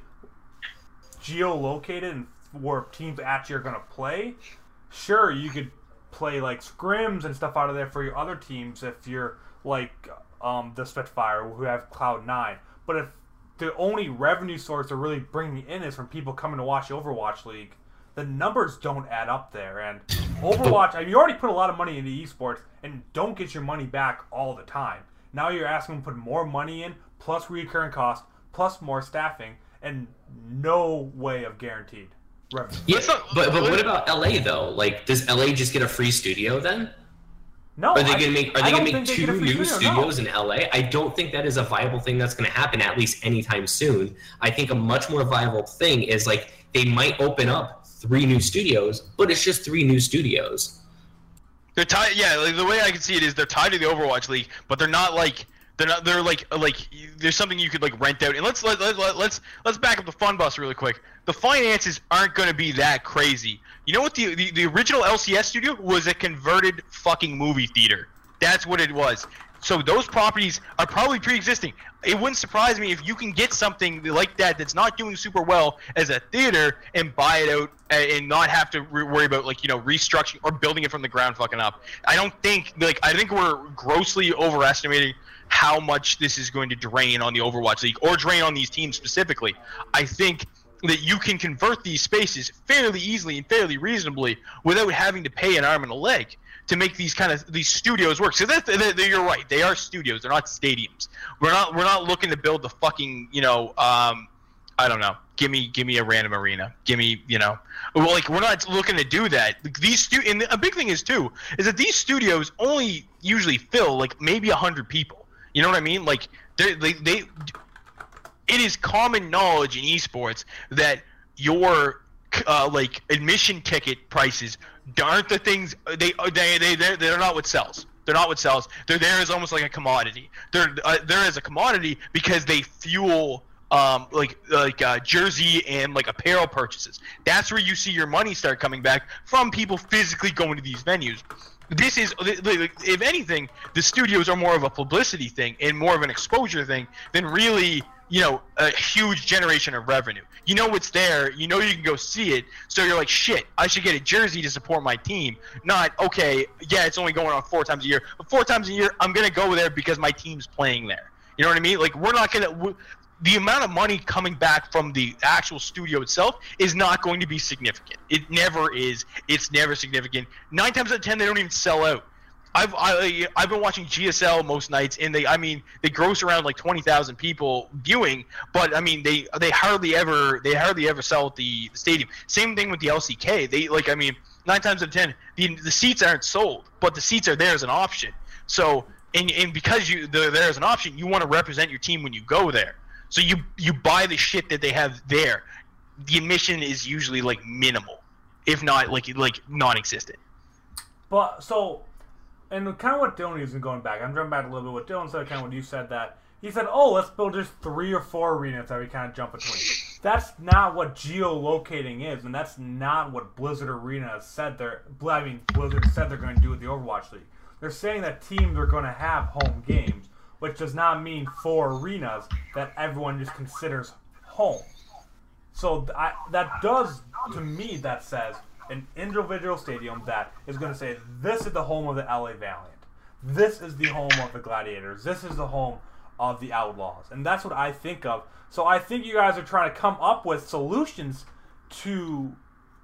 geolocated and where teams actually are going to play, sure, you could play like scrims and stuff out of there for your other teams if you're like... Um, the Spitfire, who have Cloud nine. But if the only revenue source they're really bringing in is from people coming to watch Overwatch League, the numbers don't add up there. And Overwatch, I mean, you already put a lot of money into esports and don't get your money back all the time. Now you're asking them to put more money in, plus recurring costs, plus more staffing, and no way of guaranteed revenue. Yeah, but, but what about L A, though? Like, does L A just get a free studio then? No, are they going to make? Are they going to make two new studio, studios no. in L A? I don't think that is a viable thing that's going to happen at least anytime soon. I think a much more viable thing is like they might open up three new studios, but it's just three new studios. They're tied. Yeah, like the way I can see it is they're tied to the Overwatch League, but they're not like they're not. They're like like there's something you could like rent out. And let's let, let, let let's let's back up the fun bus really quick. The finances aren't going to be that crazy. You know what the, the the original L C S studio was? A converted fucking movie theater. That's what it was. So those properties are probably pre-existing. It wouldn't surprise me if you can get something like that that's not doing super well as a theater and buy it out and not have to worry about like you know restructuring or building it from the ground fucking up. I don't think like I think we're grossly overestimating how much this is going to drain on the Overwatch League or drain on these teams specifically. I think that you can convert these spaces fairly easily and fairly reasonably without having to pay an arm and a leg to make these kind of these studios work. So that, that, that you're right, they are studios. They're not stadiums. We're not we're not looking to build the fucking you know um, I don't know. Give me give me a random arena. Give me you know well like we're not looking to do that. These stu- and a big thing is too is that these studios only usually fill like maybe a hundred people. You know what I mean? Like they they. they It is common knowledge in esports that your uh, like admission ticket prices aren't the things they they they they're, they're not what sells. They're not what sells. They're there as almost like a commodity. They're uh, there as a commodity because they fuel um, like like uh, jersey and like apparel purchases. That's where you see your money start coming back from people physically going to these venues. This is, if anything, the studios are more of a publicity thing and more of an exposure thing than really, you know, a huge generation of revenue. You know what's there, you know you can go see it, so you're like, shit, I should get a jersey to support my team. Not, okay, yeah, it's only going on four times a year, but four times a year, I'm going to go there because my team's playing there. You know what I mean? Like, we're not going to... The amount of money coming back from the actual studio itself is not going to be significant. It never is. It's never significant. Nine times out of ten, they don't even sell out. I've I, I've been watching G S L most nights, and they I mean they gross around like twenty thousand people viewing, but I mean they they hardly ever they hardly ever sell at the, the stadium. Same thing with the L C K. They like I mean nine times out of ten, the the seats aren't sold, but the seats are there as an option. So and and because you they're there as an option, you want to represent your team when you go there. So you you buy the shit that they have there. The admission is usually like minimal, if not like like non-existent. But so, and kind of what Dylan is going back. I'm jumping back a little bit. What Dylan said, kind of what you said that he said, "Oh, let's build just three or four arenas that we kind of jump between." That's not what geolocating is, and that's not what Blizzard Arena has said they're. I mean, Blizzard said they're going to do with the Overwatch League. They're saying that teams are going to have home games, which does not mean four arenas that everyone just considers home. So I, that does, to me, that says an individual stadium that is going to say, this is the home of the L A Valiant. This is the home of the Gladiators. This is the home of the Outlaws. And that's what I think of. So I think you guys are trying to come up with solutions to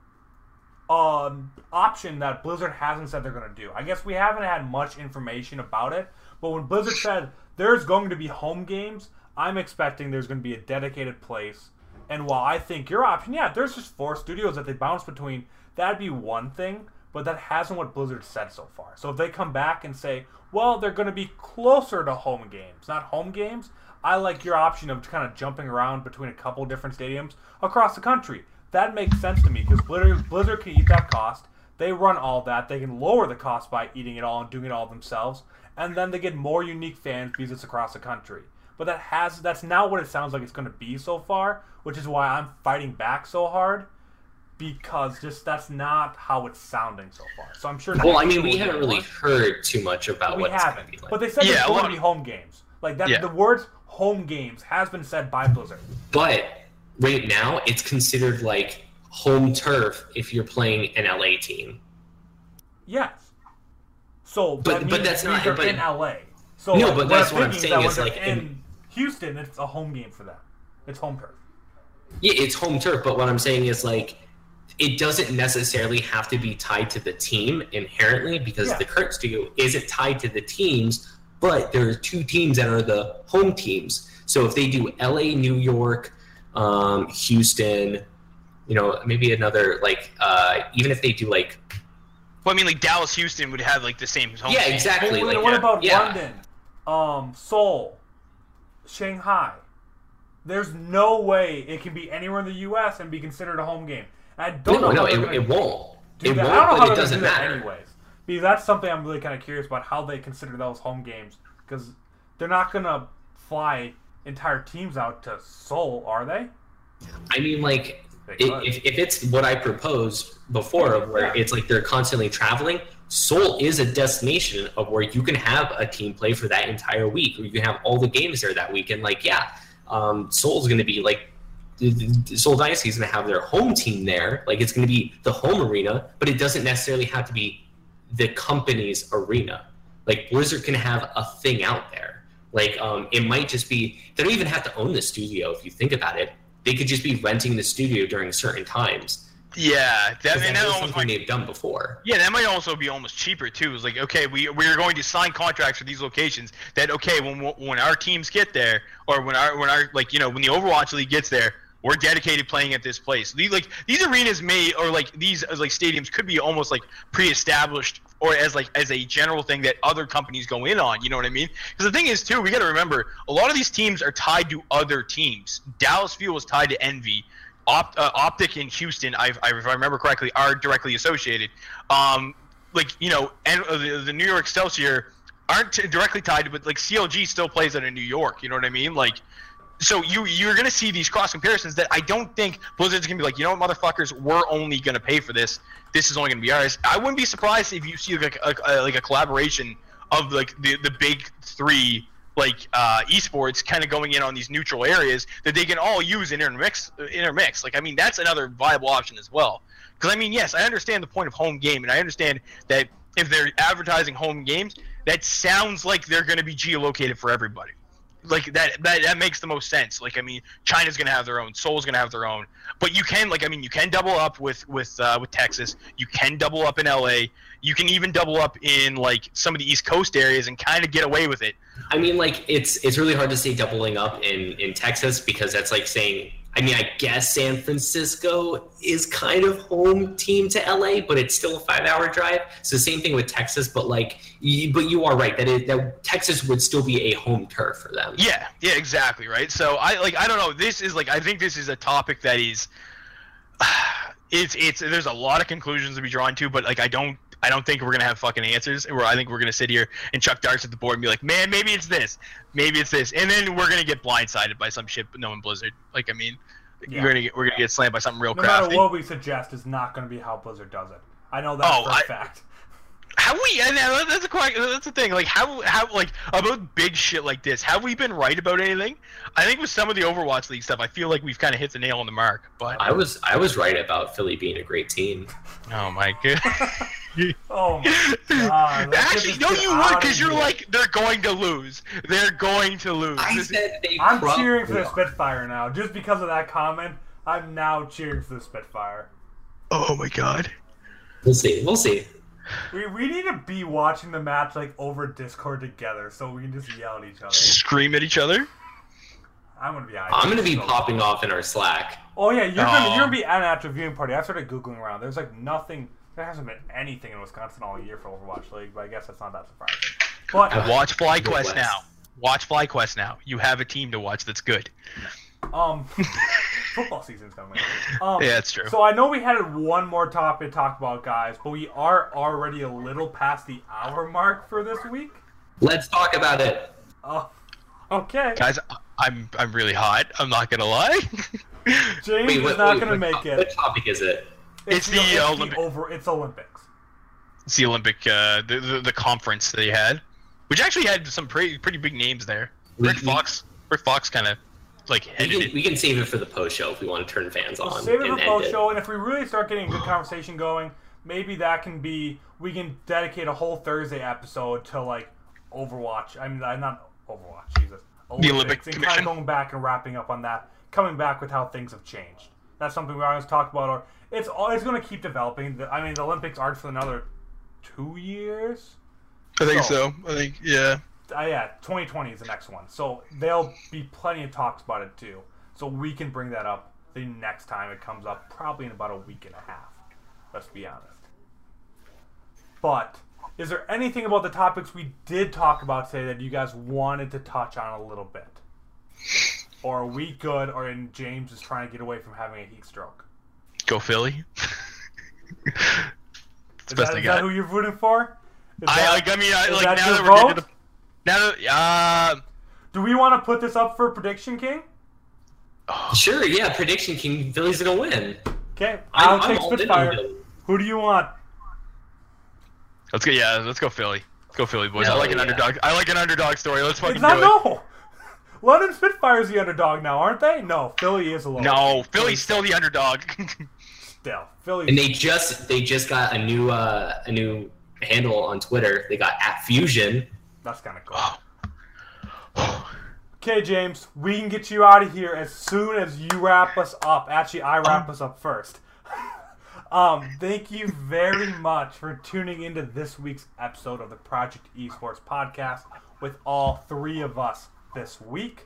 an option that Blizzard hasn't said they're going to do. I guess we haven't had much information about it, but when Blizzard said there's going to be home games, I'm expecting there's going to be a dedicated place. And while I think your option, yeah, there's just four studios that they bounce between, that'd be one thing, but that hasn't what Blizzard said so far. So if they come back and say, well, they're going to be closer to home games, not home games, I like your option of kind of jumping around between a couple different stadiums across the country. That makes sense to me because Blizzard, Blizzard can eat that cost. They run all that. They can lower the cost by eating it all and doing it all themselves. And then they get more unique fans because it's across the country. But that has that's not what it sounds like it's going to be so far, which is why I'm fighting back so hard, because just that's not how it's sounding so far. So I'm sure. Well, I mean, we haven't really heard too much about we what it's haven't, going to be like. But they said Yeah, there's a going lot to of- be home games. Like that, Yeah. the words "home games" has been said by Blizzard. But right now, it's considered like home turf if you're playing an L A team. Yes. So, But- that but means that's not- these are but- in L A. So No, like, but that's what I'm thinking saying that is, when like, they're in in- Houston, it's a home game for them. It's home turf. Yeah, it's home turf, but what I'm saying is like it doesn't necessarily have to be tied to the team inherently because Yeah. the current studio isn't tied to the teams, but there are two teams that are the home teams. So if they do L A, New York, um, Houston, you know, maybe another like uh, even if they do like Well, I mean, like Dallas, Houston would have like the same home. yeah, team. exactly. Well, like, what yeah, about yeah. London, um, Seoul, Shanghai? There's no way it can be anywhere in the U S and be considered a home game. I don't No, know. no, how it, they're gonna it won't. do It that. won't, I don't know how but they're it gonna doesn't do that matter. anyways. Because that's something I'm really kind of curious about how they consider those home games. Because they're not gonna fly entire teams out to Seoul, are they? I mean, like, They it, could. if, if it's what I proposed before, of where Yeah. it's like they're constantly traveling, Seoul is a destination of where you can have a team play for that entire week, or you can have all the games there that week. And, like, yeah, um, Seoul's going to be, like, the- the Seoul Dynasty is going to have their home team there. Like, it's going to be the home arena, but it doesn't necessarily have to be the company's arena. Like, Blizzard can have a thing out there. Like, um, it might just be, they don't even have to own the studio if you think about it. They could just be renting the studio during certain times. Yeah, that, 'Cause and that that is almost something might, they've done before. yeah, that might also be almost cheaper too. It's like, okay, we we're going to sign contracts for these locations. That okay, when when our teams get there, or when our when our like you know when the Overwatch League gets there, we're dedicated playing at this place. These like these arenas may or like these as like stadiums could be almost like pre-established or as like as a general thing that other companies go in on. You know what I mean? Because the thing is too, we got to remember a lot of these teams are tied to other teams. Dallas Fuel is tied to Envy. Opt, uh, Optic in Houston, I've, I, if I remember correctly, are directly associated. Um, like you know, and uh, the, the New York Excelsior aren't t- directly tied, but like C L G still plays out in New York. You know what I mean? Like, so you you're gonna see these cross comparisons that I don't think Blizzard's gonna be like, you know what, motherfuckers, we're only gonna pay for this. This is only gonna be ours. I wouldn't be surprised if you see like a, a, like a collaboration of like the the big three. Like uh, esports kind of going in on these neutral areas that they can all use and intermix. Intermix. Like I mean, that's another viable option as well. Because I mean, yes, I understand the point of home game, and I understand that if they're advertising home games, that sounds like they're going to be geolocated for everybody. Like that, that that makes the most sense. Like I mean, China's going to have their own, Seoul's going to have their own, but you can like I mean, you can double up with with uh, with Texas. You can double up in L A. You can even double up in like some of the East Coast areas and kind of get away with it. I mean, like, it's it's really hard to say doubling up in, in Texas because that's like saying, I mean, I guess San Francisco is kind of home team to L A, but it's still a five-hour drive. So same thing with Texas, but like, you, but you are right that it, that Texas would still be a home turf for them. Yeah, yeah, exactly, right. So I like I don't know. This is like I think this is a topic that is, it's it's there's a lot of conclusions to be drawn to, but like I don't I don't think we're gonna have fucking answers. Where I think we're gonna sit here and chuck darts at the board and be like, man, maybe it's this, maybe it's this, and then we're gonna get blindsided by some shit knowing Blizzard. Like, I mean, Yeah. we're gonna get we're gonna get slammed by something real No crafty. matter what we suggest is not going to be how Blizzard does it. I know that Oh, for a I- fact. Have we? And that's a quite, that's the thing. Like, how how like about big shit like this? Have we been right about anything? I think with some of the Overwatch League stuff, I feel like we've kind of hit the nail on the mark. But I was I was right about Philly being a great team. oh my god. Oh my god. Let's Actually, get no, this you shit would, out because of you're here. like, they're going to lose. They're going to lose. I This- said they. I'm probably cheering for the are. Spitfire now. Just because of that comment, I'm now cheering for the Spitfire. oh my god. We'll see. We'll see. We, we need to be watching the match like over Discord together so we can just yell at each other. Scream at each other. I'm gonna be. I'm gonna be popping off in our Slack. Oh yeah, you're gonna Oh. you're gonna be at an actual viewing party. I started googling around. There's like nothing. There hasn't been anything in Wisconsin all year for Overwatch League, but I guess that's not that surprising. But Watch FlyQuest Midwest. now. Watch FlyQuest now. You have a team to watch that's good. um, football season's coming. Um, Yeah, that's true. So I know we had one more topic to talk about, guys, but we are already a little past the hour mark for this week. Let's talk about it. Oh, okay. Guys, I- I'm I'm really hot. I'm not gonna lie. James Wait, is what, not wait, gonna what, make top- it. What topic is it? It's the, it's uh, Olympic- over. It's Olympics. It's the Olympic, uh, the, the the conference they had, which actually had some pretty pretty big names there. We- Rick Fox, Rick Fox, kind of like We headed can, it. we can save it for the post show if we want to turn fans We'll on. save it for and end post it. show, and if we really start getting a good conversation going, maybe that can be. We can dedicate a whole Thursday episode to like Overwatch. I mean, uh, not Overwatch. Jesus. Olympics, Olympic and Commission. kind of going back and wrapping up on that, coming back with how things have changed. That's something we always talk about. Or it's all it's going to keep developing. The- I mean, the Olympics aren't for another two years. I think so. so. I think yeah. Uh, yeah, twenty twenty is the next one. So there'll be plenty of talks about it too. So we can bring that up the next time it comes up, probably in about a week and a half. Let's be honest. But is there anything about the topics we did talk about today that you guys wanted to touch on a little bit? Or are we good, or in James is trying to get away from having a heat stroke? Go Philly. It's Is, best that, I is got. that who you're rooting for? Is I that- like. I mean, I is like that now your that we're getting to vote? the. Now that uh, Do we want to put this up for Prediction King? Sure, yeah. Prediction King. Philly's gonna win. Okay, I'm- I'll I'm take all in on Spitfire. Philly. Who do you want? let's go. Yeah, let's go Philly. Let's go Philly, boys. Hell I like an yeah. underdog. I like an underdog story. Let's fucking It's do not it. no. London Spitfire's the underdog now, aren't they? No, Philly is a little. No, Philly's still the underdog. Still, Philly. And they just they just got a new uh, a new handle on Twitter. They got at Fusion. That's kind of cool. Okay, James, we can get you out of here as soon as you wrap us up. Actually, I wrap us up first. um, thank you very much for tuning into this week's episode of the Project Esports podcast with all three of us this week.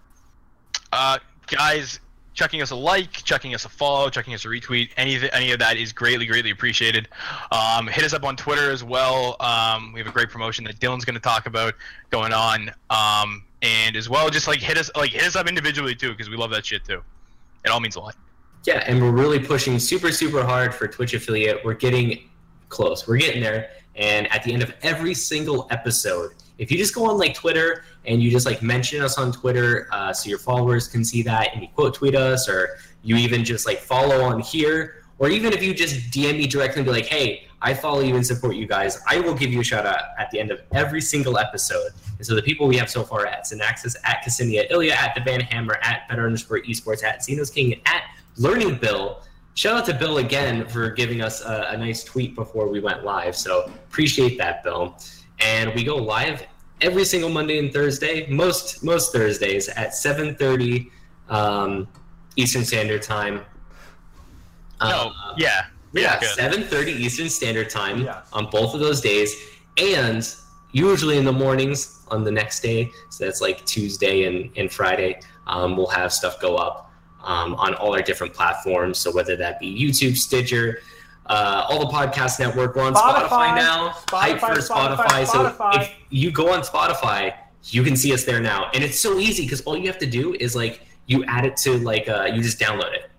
Uh, guys, chucking us a like, chucking us a follow, chucking us a retweet, any of, any of that is greatly, greatly appreciated. Um, hit us up on Twitter as well. Um, we have a great promotion that Dylan's going to talk about going on. Um, and as well, just like hit us, like hit us up individually too, because we love that shit too. It all means a lot. Yeah, and we're really pushing super super hard for Twitch affiliate. We're getting close. We're getting there. And at the end of every single episode, if you just go on like Twitter and you just like mention us on Twitter, uh, so your followers can see that, and you quote tweet us, or you even just like follow on here, or even if you just D M me directly and be like, hey, I follow you and support you guys, I will give you a shout out at the end of every single episode. And so the people we have so far at Synaxis, at Cassinia, Ilya, at the Van Hammer, at Better underscore Esports, at Xenos King, at Learning Bill. Shout out to Bill again for giving us a, a nice tweet before we went live. So appreciate that, Bill. And we go live every single Monday and Thursday, most most Thursdays at seven thirty um, Eastern Standard Time. No, Uh, yeah. yeah, good. seven thirty Eastern Standard Time Yes. on both of those days, and usually in the mornings on the next day. So that's like Tuesday and, and Friday. Um, we'll have stuff go up um, on all our different platforms. So whether that be YouTube, Stitcher, uh, all the podcast network. We're on Spotify, Spotify, now. Hype Spotify, for Spotify. Spotify, So Spotify. if you go on Spotify, you can see us there now, and it's so easy because all you have to do is like you add it to like uh, you just download it.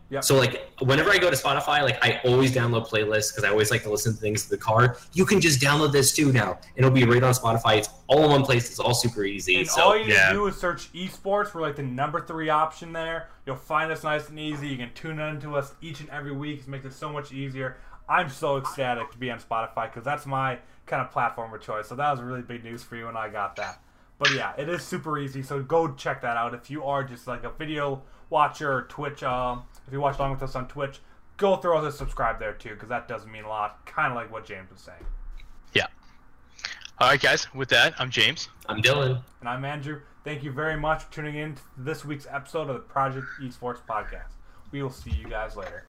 Yep. So like whenever I go to Spotify, like I always download playlists because I always like to listen to things in the car. You can just download this too now, and it'll be right on Spotify. It's all in one place. It's all super easy. And so all you need yeah. to do is search esports for like the number three option there. You'll find us nice and easy. You can tune into us each and every week. It makes it so much easier. I'm so ecstatic to be on Spotify because that's my kind of platform of choice. So that was really big news for you when I got that. But yeah, it is super easy. So go check that out if you are just like a video watcher or Twitch. Um, if you watch along with us on Twitch, go throw us a subscribe there too because that does mean a lot. Kind of like what James was saying. Yeah. All right, guys. With that, I'm James. I'm Dylan. And I'm Andrew. Thank you very much for tuning in to this week's episode of the Project Esports Podcast. We will see you guys later.